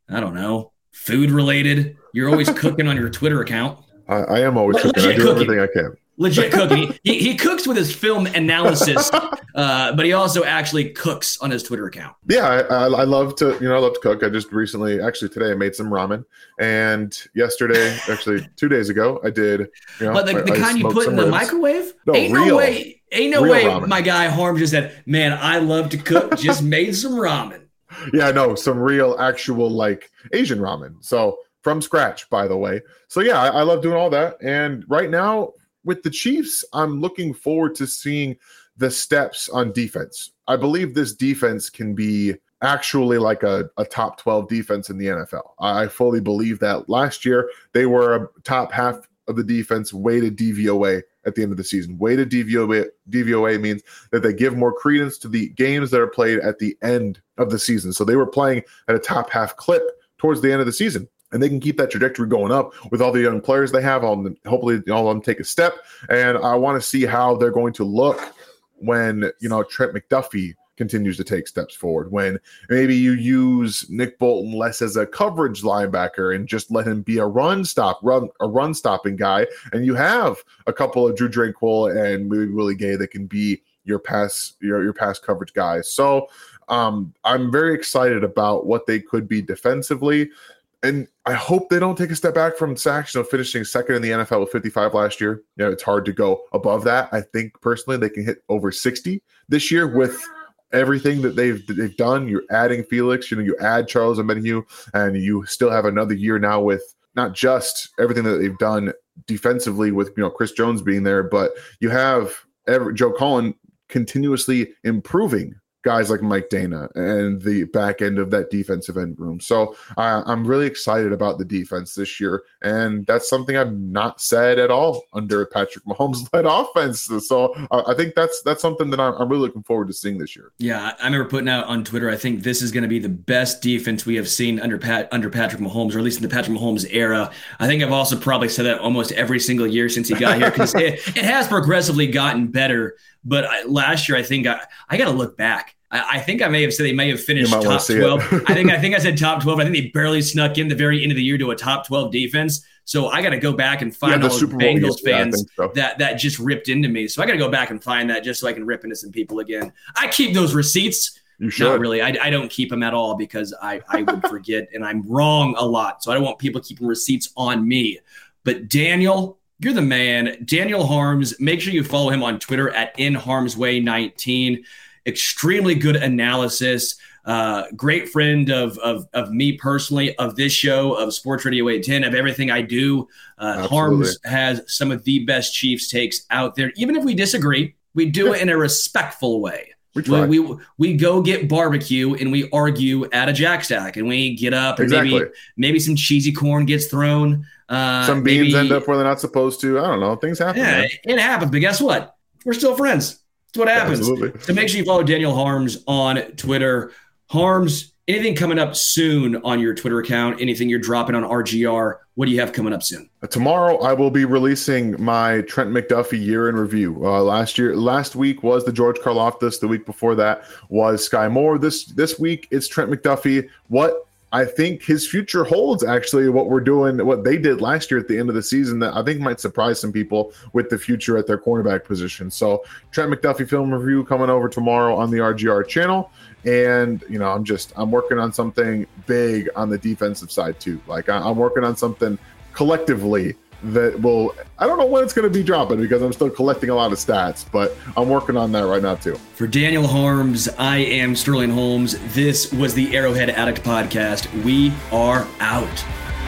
I don't know, food related. You're always cooking on your Twitter account. I, I am always cooking. I do cooking. everything I can. Legit cooking. He, he cooks with his film analysis, uh, but he also actually cooks on his Twitter account. Yeah, I, I, I love to, you know, I love to cook. I just recently, actually today, I made some ramen, and yesterday, actually two days ago, I did. You know, but the, the I, kind I you put in the ribs. microwave? No, ain't real, no way. Ain't no real way. Ramen. My guy Harm just said, "Man, I love to cook. Just made some ramen." Yeah, no, some real, actual like Asian ramen. So from scratch, by the way. So yeah, I, I love doing all that, and right now, with the Chiefs, I'm looking forward to seeing the steps on defense. I believe this defense can be actually like a, a top twelve defense in the N F L. I fully believe that. Last year, they were a top half of the defense weighted D V O A at the end of the season. Weighted D V O A, D V O A means that they give more credence to the games that are played at the end of the season. So they were playing at a top half clip towards the end of the season. And they can keep that trajectory going up with all the young players they have. All them, hopefully, all of them take a step. And I want to see how they're going to look when, you know, Trent McDuffie continues to take steps forward. When maybe you use Nick Bolton less as a coverage linebacker and just let him be a run stop, run a run stopping guy. And you have a couple of Drew Tranquill and maybe Willie Gay that can be your pass, your your pass coverage guys. So um, I'm very excited about what they could be defensively. And I hope they don't take a step back from sacks, you know, finishing second in the N F L with fifty-five last year. You know, it's hard to go above that. I think personally they can hit over sixty this year with everything that they've they've done. You're adding Felix, you know, you add Charles Omenihu, and you still have another year now with not just everything that they've done defensively with, you know, Chris Jones being there, but you have every, Joe Cullen continuously improving guys like Mike Dana and the back end of that defensive end room. So uh, I'm really excited about the defense this year. And that's something I've not said at all under Patrick Mahomes led offense. So uh, I think that's, that's something that I'm, I'm really looking forward to seeing this year. Yeah. I remember putting out on Twitter, I think this is going to be the best defense we have seen under Pat, under Patrick Mahomes, or at least in the Patrick Mahomes era. I think I've also probably said that almost every single year since he got here, because it, it has progressively gotten better. But I, last year, I think I, I got to look back. I, I think I may have said they may have finished top twelve. I think I think I said top twelve. I think they barely snuck in the very end of the year to a top twelve defense. So I got to go back and find yeah, all those Bengals fans yeah, so. that that just ripped into me. So I got to go back and find that just so I can rip into some people again. I keep those receipts. You should. Not really. I, I don't keep them at all because I, I would forget and I'm wrong a lot. So I don't want people keeping receipts on me. But Daniel, you're the man. Daniel Harms. Make sure you follow him on Twitter at in harms way nineteen. Extremely good analysis. Uh, great friend of, of of me personally, of this show, of Sports Radio eight ten, of everything I do. Uh, Harms has some of the best Chiefs takes out there. Even if we disagree, we do it in a respectful way. We, we, we we go get barbecue and we argue at a jack stack and we get up and exactly. maybe maybe some cheesy corn gets thrown. Uh, some beans maybe, end up where they're not supposed to. I don't know. Things happen. Yeah, man. It happens. But guess what? We're still friends. That's what happens. Absolutely. So make sure you follow Daniel Harms on Twitter. Harms, anything coming up soon on your Twitter account? Anything you're dropping on R G R? What do you have coming up soon? Tomorrow, I will be releasing my Trent McDuffie year in review. Uh, last year, last week was the George Karlaftis. The week before that was Sky Moore. This this week, it's Trent McDuffie. What I think his future holds, actually, what we're doing, what they did last year at the end of the season, that I think might surprise some people with the future at their cornerback position. So Trent McDuffie film review coming over tomorrow on the R G R channel. And, you know, I'm just, I'm working on something big on the defensive side too. Like I'm working on something collectively that will, I don't know when it's going to be dropping because I'm still collecting a lot of stats, but I'm working on that right now too. For Daniel Harms, I am Sterling Holmes. This was the Arrowhead Addict Podcast. We are out.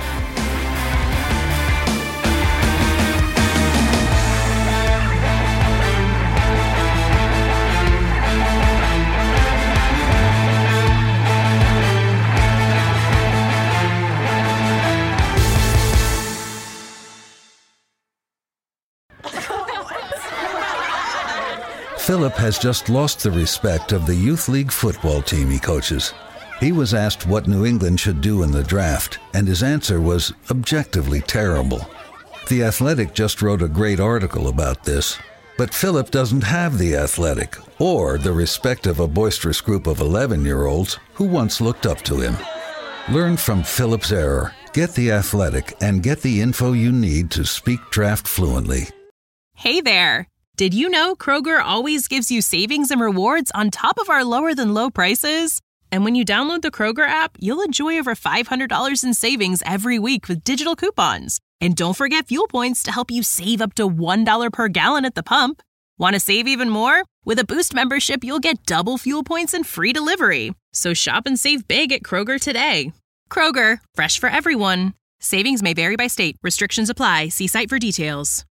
Philip has just lost the respect of the youth league football team he coaches. He was asked what New England should do in the draft, and his answer was objectively terrible. The Athletic just wrote a great article about this, but Philip doesn't have the Athletic or the respect of a boisterous group of eleven-year-olds who once looked up to him. Learn from Philip's error. Get The Athletic and get the info you need to speak draft fluently. Hey there! Did you know Kroger always gives you savings and rewards on top of our lower-than-low prices? And when you download the Kroger app, you'll enjoy over five hundred dollars in savings every week with digital coupons. And don't forget fuel points to help you save up to one dollar per gallon at the pump. Want to save even more? With a Boost membership, you'll get double fuel points and free delivery. So shop and save big at Kroger today. Kroger, fresh for everyone. Savings may vary by state. Restrictions apply. See site for details.